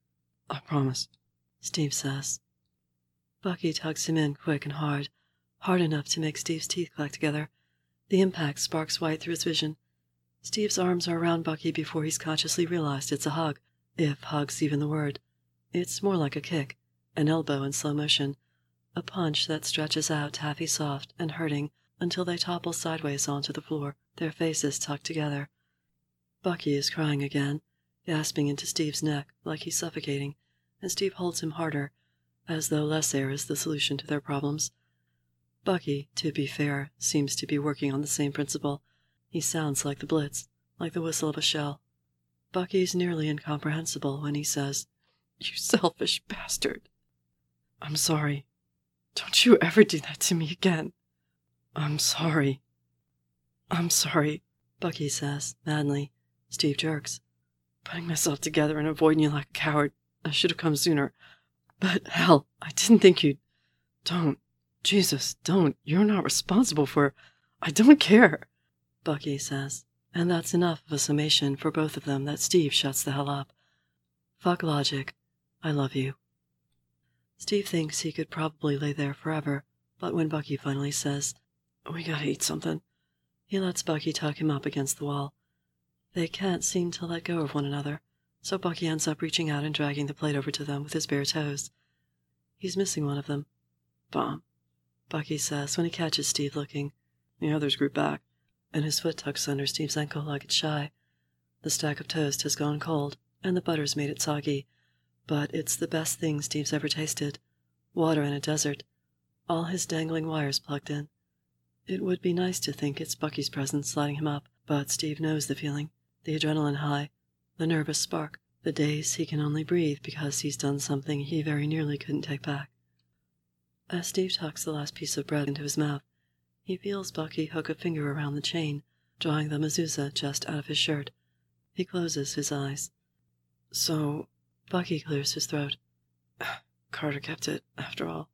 I promise, Steve says. Bucky tugs him in quick and hard enough to make Steve's teeth clack together. The impact sparks white through his vision. Steve's arms are around Bucky before he's consciously realized it's a hug, if hug's even the word. It's more like a kick, an elbow in slow motion, a punch that stretches out taffy soft and hurting until they topple sideways onto the floor, their faces tucked together. Bucky is crying again, gasping into Steve's neck like he's suffocating, and Steve holds him harder, as though less air is the solution to their problems. Bucky, to be fair, seems to be working on the same principle. He sounds like the Blitz, like the whistle of a shell. Bucky's nearly incomprehensible when he says, You selfish bastard. I'm sorry. Don't you ever do that to me again. I'm sorry. I'm sorry, Bucky says, madly. Steve jerks. Putting myself together and avoiding you like a coward. I should have come sooner. But hell, I didn't think you'd... Don't. Jesus, don't. You're not responsible for... I don't care, Bucky says. And that's enough of a summation for both of them that Steve shuts the hell up. Fuck logic. I love you. Steve thinks he could probably lay there forever, but when Bucky finally says, We gotta eat something, he lets Bucky tuck him up against the wall. They can't seem to let go of one another, so Bucky ends up reaching out and dragging the plate over to them with his bare toes. He's missing one of them. Bomb, Bucky says when he catches Steve looking. The others group back, and his foot tucks under Steve's ankle like it's shy. The stack of toast has gone cold, and the butter's made it soggy, but it's the best thing Steve's ever tasted. Water in a desert. All his dangling wires plugged in. It would be nice to think it's Bucky's presence lighting him up, but Steve knows the feeling. The adrenaline high, the nervous spark, the days he can only breathe because he's done something he very nearly couldn't take back. As Steve tucks the last piece of bread into his mouth, he feels Bucky hook a finger around the chain, drawing the mezuzah just out of his shirt. He closes his eyes. So, Bucky clears his throat. Carter kept it, after all.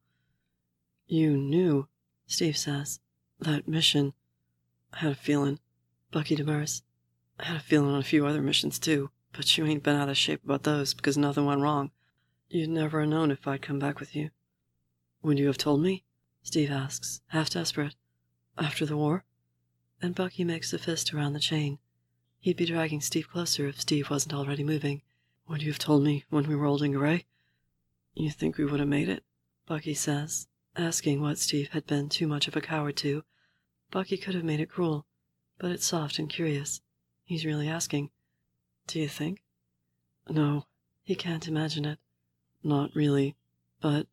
You knew, Steve says. That mission. I had a feeling. Bucky demurs. I had a feeling on a few other missions, too, but you ain't been out of shape about those because nothing went wrong. You'd never have known if I'd come back with you. Would you have told me? Steve asks, half desperate. After the war? And Bucky makes a fist around the chain. He'd be dragging Steve closer if Steve wasn't already moving. Would you have told me when we were holding Gray? You think we would have made it? Bucky says, asking what Steve had been too much of a coward to. Bucky could have made it cruel, but it's soft and curious. He's really asking. Do you think? No, he can't imagine it. Not really, but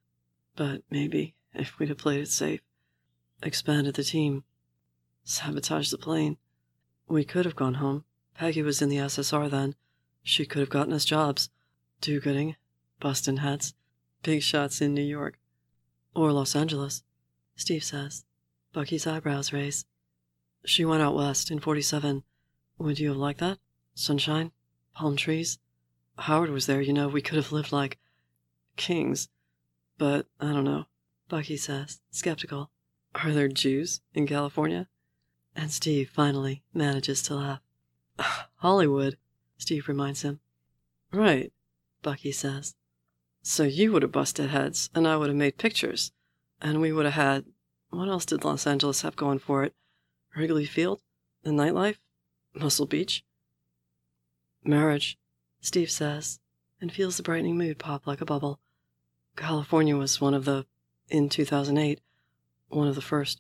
maybe, if we'd have played it safe. Expanded the team. Sabotaged the plane. We could have gone home. Peggy was in the SSR then. She could have gotten us jobs. Do-gooding. Busting heads. Big shots in New York. Or Los Angeles, Steve says. Bucky's eyebrows raise. She went out west in 47. Would you have liked that? Sunshine? Palm trees? Howard was there, we could have lived like kings. But, I don't know, Bucky says, skeptical. Are there Jews in California? And Steve finally manages to laugh. Hollywood, Steve reminds him. Right, Bucky says. So you would have busted heads, and I would have made pictures. And we would have had... What else did Los Angeles have going for it? Wrigley Field? The nightlife? Muscle Beach? Marriage, Steve says, and feels the brightening mood pop like a bubble. California was in 2008, one of the first.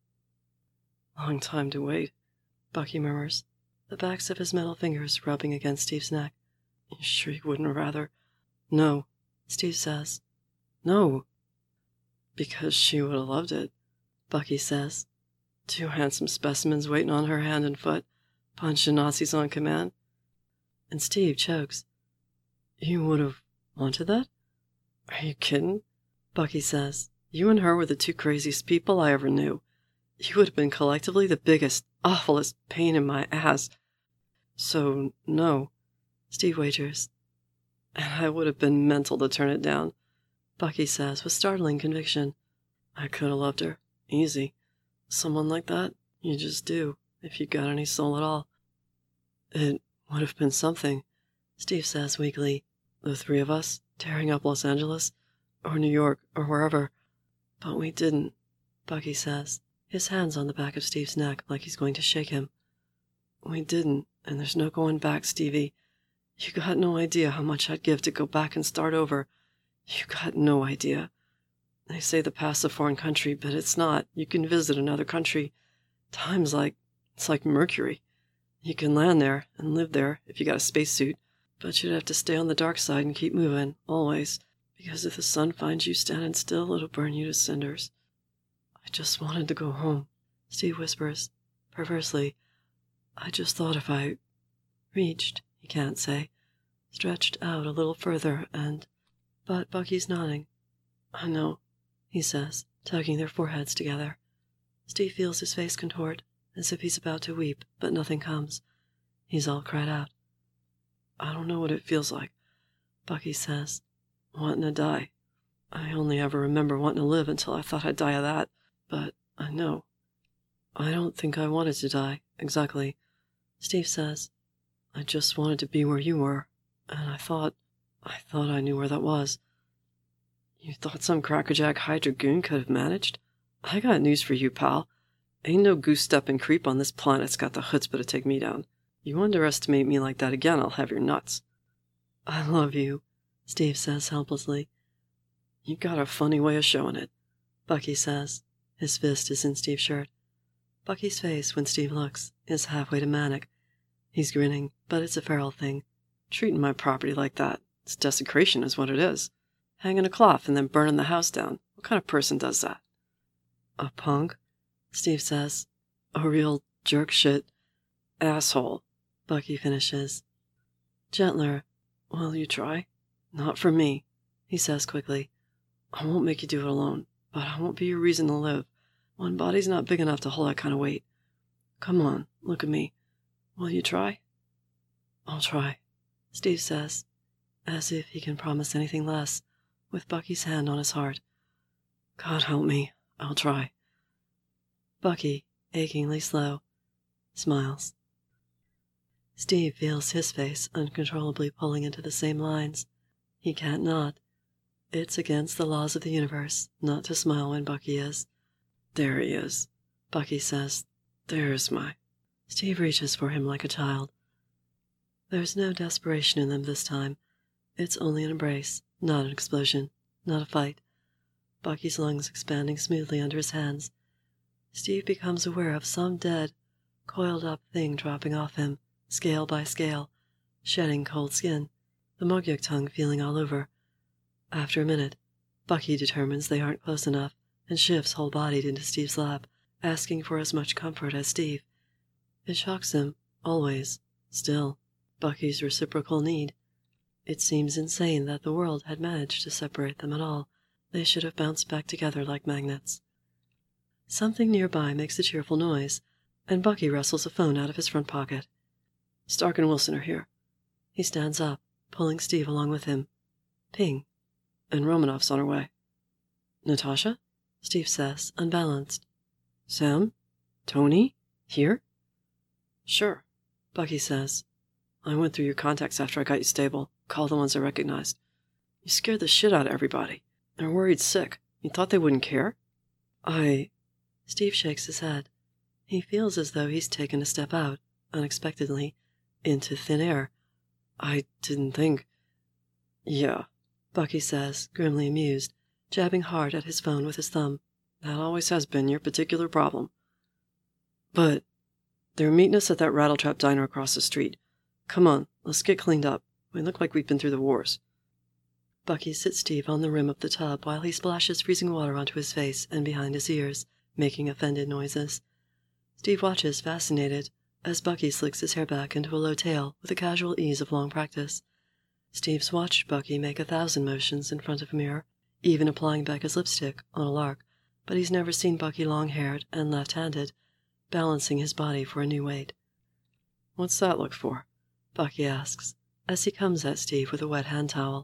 Long time to wait, Bucky murmurs, the backs of his metal fingers rubbing against Steve's neck. You sure you wouldn't have rather? No, Steve says. No. Because she would have loved it, Bucky says. 2 handsome specimens waiting on her hand and foot, punching Nazis on command. And Steve chokes. You would have wanted that? Are you kidding? Bucky says. You and her were the 2 craziest people I ever knew. You would have been collectively the biggest, awfulest pain in my ass. So, no, Steve wagers. And I would have been mental to turn it down, Bucky says with startling conviction. I could have loved her. Easy. Someone like that, you just do, if you got any soul at all. It would have been something, Steve says weakly. The 3 of us, tearing up Los Angeles, or New York, or wherever. But we didn't, Bucky says, his hands on the back of Steve's neck like he's going to shake him. We didn't, and there's no going back, Stevie. You got no idea how much I'd give to go back and start over. You got no idea. They say the past's a foreign country, but it's not. You can visit another country. It's like Mercury. You can land there and live there if you got a spacesuit, but you'd have to stay on the dark side and keep moving, always, because if the sun finds you standing still, it'll burn you to cinders. I just wanted to go home, Steve whispers, perversely. I just thought if I reached, he can't say, stretched out a little further But Bucky's nodding. I know, he says, tugging their foreheads together. Steve feels his face contort, as if he's about to weep, but nothing comes. He's all cried out. I don't know what it feels like, Bucky says. Wanting to die. I only ever remember wanting to live until I thought I'd die of that, but I know. I don't think I wanted to die, exactly, Steve says. I just wanted to be where you were, and I thought I knew where that was. You thought some crackerjack Hydra goon could have managed? I got news for you, pal. Ain't no goose-stepping creep on this planet's got the chutzpah to take me down. You underestimate me like that again, I'll have your nuts. I love you, Steve says helplessly. You got a funny way of showing it, Bucky says. His fist is in Steve's shirt. Bucky's face, when Steve looks, is halfway to manic. He's grinning, but it's a feral thing. Treating my property like that. It's desecration is what it is. Hanging a cloth and then burning the house down. What kind of person does that? A punk, Steve says. A real jerk shit. Asshole, Bucky finishes. Gentler. Will you try? Not for me, he says quickly. I won't make you do it alone, but I won't be your reason to live. One body's not big enough to hold that kind of weight. Come on, look at me. Will you try? I'll try, Steve says, as if he can promise anything less, with Bucky's hand on his heart. God help me, I'll try. Bucky, achingly slow, smiles. Steve feels his face uncontrollably pulling into the same lines. He can't not. It's against the laws of the universe not to smile when Bucky is. There he is, Bucky says. There's my... Steve reaches for him like a child. There's no desperation in them this time. It's only an embrace, not an explosion, not a fight. Bucky's lungs expanding smoothly under his hands. Steve becomes aware of some dead, coiled-up thing dropping off him, scale by scale, shedding cold skin, the Mogyuk tongue feeling all over. After a minute, Bucky determines they aren't close enough and shifts whole-bodied into Steve's lap, asking for as much comfort as Steve. It shocks him, always, still, Bucky's reciprocal need. It seems insane that the world had managed to separate them at all. They should have bounced back together like magnets. Something nearby makes a cheerful noise, and Bucky wrestles a phone out of his front pocket. Stark and Wilson are here. He stands up, pulling Steve along with him. Ping. And Romanov's on her way. Natasha? Steve says, unbalanced. Sam? Tony? Here? Sure, Bucky says. I went through your contacts after I got you stable, called the ones I recognized. You scared the shit out of everybody. They're worried sick. You thought they wouldn't care? Steve shakes his head. He feels as though he's taken a step out, unexpectedly, into thin air. I didn't think... Yeah, Bucky says, grimly amused, jabbing hard at his phone with his thumb. That always has been your particular problem. But they're meeting us at that Rattletrap diner across the street. Come on, let's get cleaned up. We look like we've been through the wars. Bucky sits Steve on the rim of the tub while he splashes freezing water onto his face and behind his ears, making offended noises. Steve watches, fascinated, as Bucky slicks his hair back into a low tail with the casual ease of long practice. Steve's watched Bucky make 1,000 motions in front of a mirror, even applying Becca's lipstick on a lark, but he's never seen Bucky long-haired and left-handed, balancing his body for a new weight. What's that look for? Bucky asks, as he comes at Steve with a wet hand towel.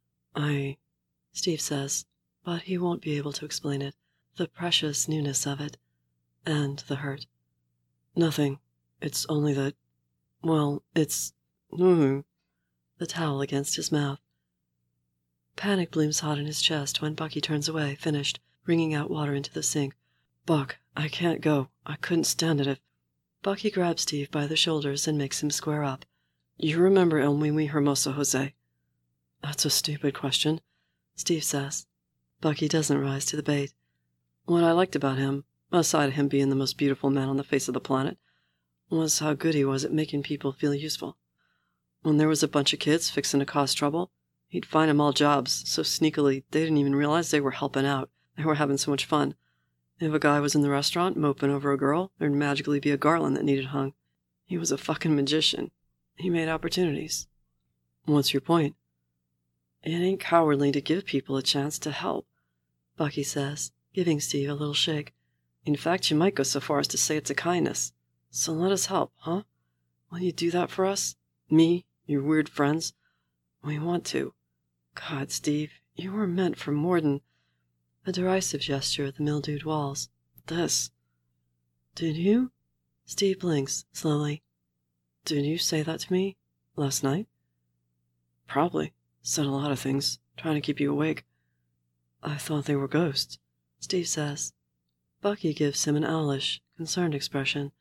Steve says, but he won't be able to explain it, the precious newness of it, and the hurt. Nothing. It's only that... Well, it's... The towel against his mouth. Panic blooms hot in his chest when Bucky turns away, finished, wringing out water into the sink. Buck, I can't go. I couldn't stand it if... Bucky grabs Steve by the shoulders and makes him square up. You remember El Mimi Hermoso, Jose? That's a stupid question, Steve says. Bucky doesn't rise to the bait. What I liked about him, aside of him being the most beautiful man on the face of the planet, was how good he was at making people feel useful. When there was a bunch of kids fixing to cause trouble, he'd find them all jobs so sneakily they didn't even realize they were helping out. They were having so much fun. If a guy was in the restaurant moping over a girl, there'd magically be a garland that needed hung. He was a fucking magician. He made opportunities. What's your point? It ain't cowardly to give people a chance to help, Bucky says, giving Steve a little shake. In fact, you might go so far as to say it's a kindness. So let us help, huh? Will you do that for us? Me, your weird friends? We want to. God, Steve, you were meant for more than... A derisive gesture at the mildewed walls. This. Did you? Steve blinks, slowly. Did you say that to me? Last night? Probably. Said a lot of things, trying to keep you awake. I thought they were ghosts, Steve says. Bucky gives him an owlish, concerned expression.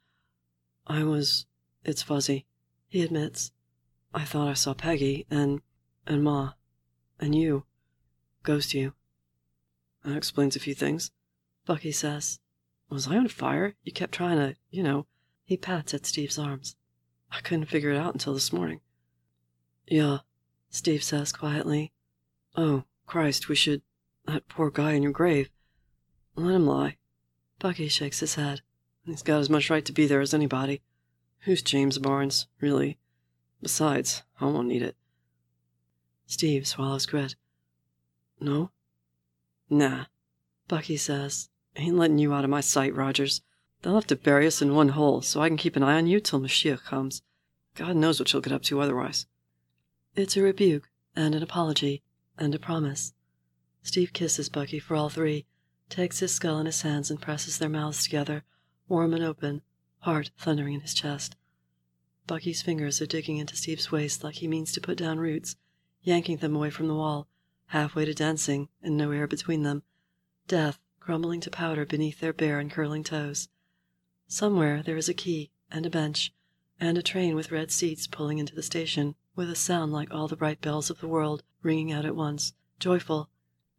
It's fuzzy, he admits. I thought I saw Peggy, and Ma, and you. Ghost you. That explains a few things, Bucky says. Was I on fire? You kept trying to, He pats at Steve's arms. I couldn't figure it out until this morning. Yeah, Steve says quietly. Oh, Christ, we should... That poor guy in your grave. Let him lie. Bucky shakes his head. He's got as much right to be there as anybody. Who's James Barnes, really? Besides, I won't need it. Steve swallows grit. No? Nah, Bucky says. Ain't letting you out of my sight, Rogers. They'll have to bury us in one hole so I can keep an eye on you till Mashiach comes. God knows what you'll get up to otherwise. It's a rebuke, and an apology, and a promise. Steve kisses Bucky for all three, takes his skull in his hands and presses their mouths together, warm and open, heart thundering in his chest. Bucky's fingers are digging into Steve's waist like he means to put down roots, yanking them away from the wall, halfway to dancing, and no air between them. Death crumbling to powder beneath their bare and curling toes. Somewhere there is a key, and a bench, and a train with red seats pulling into the station, with a sound like all the bright bells of the world ringing out at once, joyful,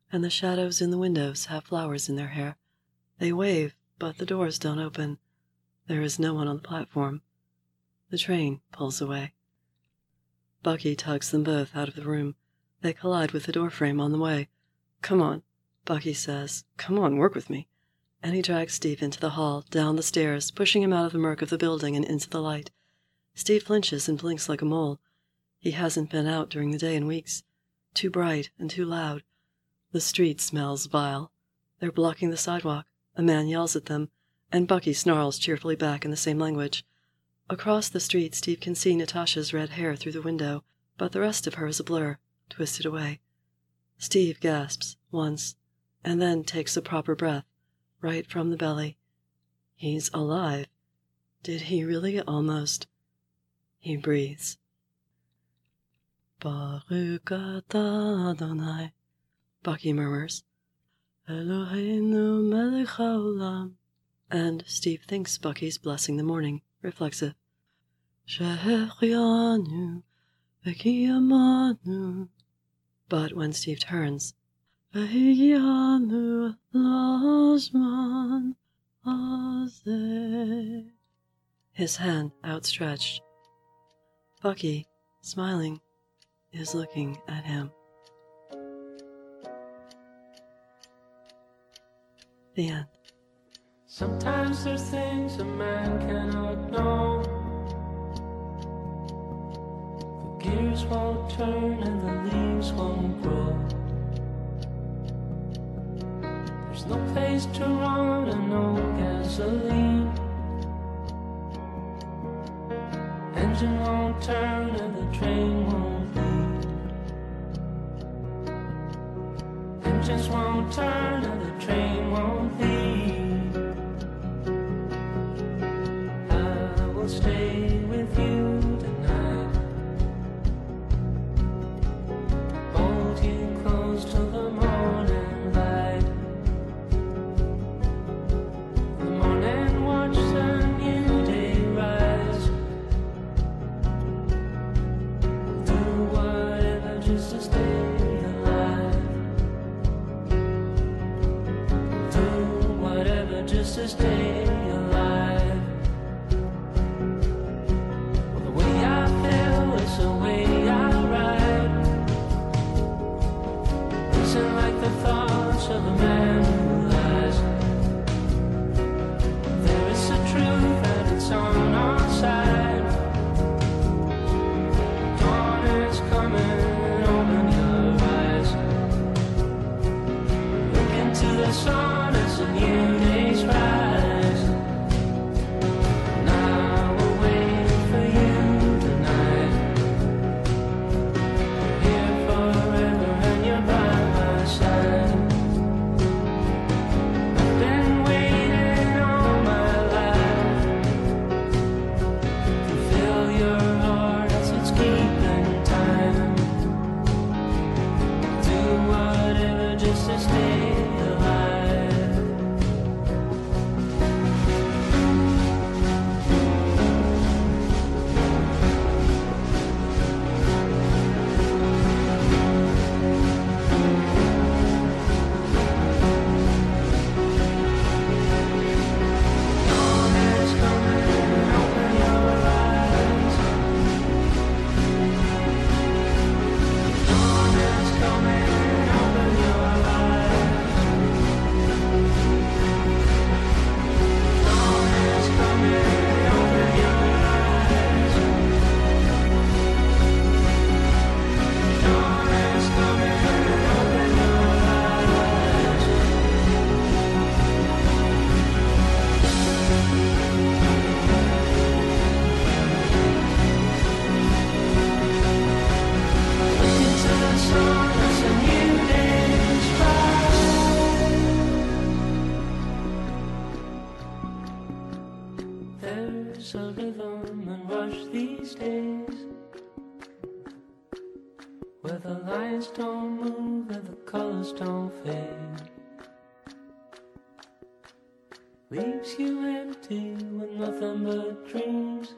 and the shadows in the windows have flowers in their hair. They wave, but the doors don't open. There is no one on the platform. The train pulls away. Bucky tugs them both out of the room. They collide with the doorframe on the way. "Come on," Bucky says. "Come on, work with me." And he drags Steve into the hall, down the stairs, pushing him out of the murk of the building and into the light. Steve flinches and blinks like a mole. He hasn't been out during the day in weeks. Too bright and too loud. The street smells vile. They're blocking the sidewalk. A man yells at them, and Bucky snarls cheerfully back in the same language. Across the street, Steve can see Natasha's red hair through the window, but the rest of her is a blur, twisted away. Steve gasps once, and then takes a proper breath, right from the belly. He's alive. Did he really almost? He breathes. Baruch atah Adonai, Bucky murmurs. Eloheinu melech haolam. And Steve thinks Bucky's blessing the morning, reflexive. Shehechianu v'kiyamanu. But when Steve turns, V'higianu l'zman hazeh. His hand outstretched. Bucky, smiling, is looking at him. The end. Sometimes there's things a man cannot know. The gears won't turn and the leaves won't grow. There's no place to run and no gasoline. Engine won't turn and the train won't leave. Engines won't turn and the train won't leave. I will stay with you tonight. Hold you close till the morning light. The morning watch the new day rise. Do whatever just to stay alive. Do whatever just to stay alive. Well, the way I feel is the way I ride. Isn't like the thoughts of a man who lies. There is a truth and it's on our side. Dawn is coming, open your eyes. Look into the sun as a new day's rise. And I will wait for you tonight. Here forever and you're by my side. I've been waiting all my life to feel your heart as it's keeping time. Do whatever just to stay alive. Dawn is coming, open your eyes. Dawn is coming, open your eyes. Dawn is coming, open your eyes. Dawn is coming, open your eyes. Look into the sun as a new day's rise. There's a rhythm and rush these days, where the lines don't move and the colors don't fade. Leaves you empty with nothing but dreams.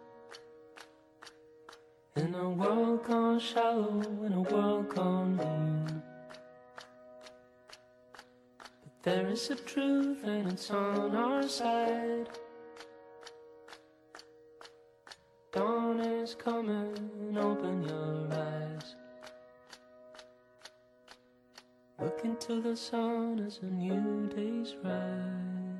In a world gone shallow, in a world gone mean. There is a truth and it's on our side. Dawn is coming, open your eyes. Look into the sun as a new day's rise.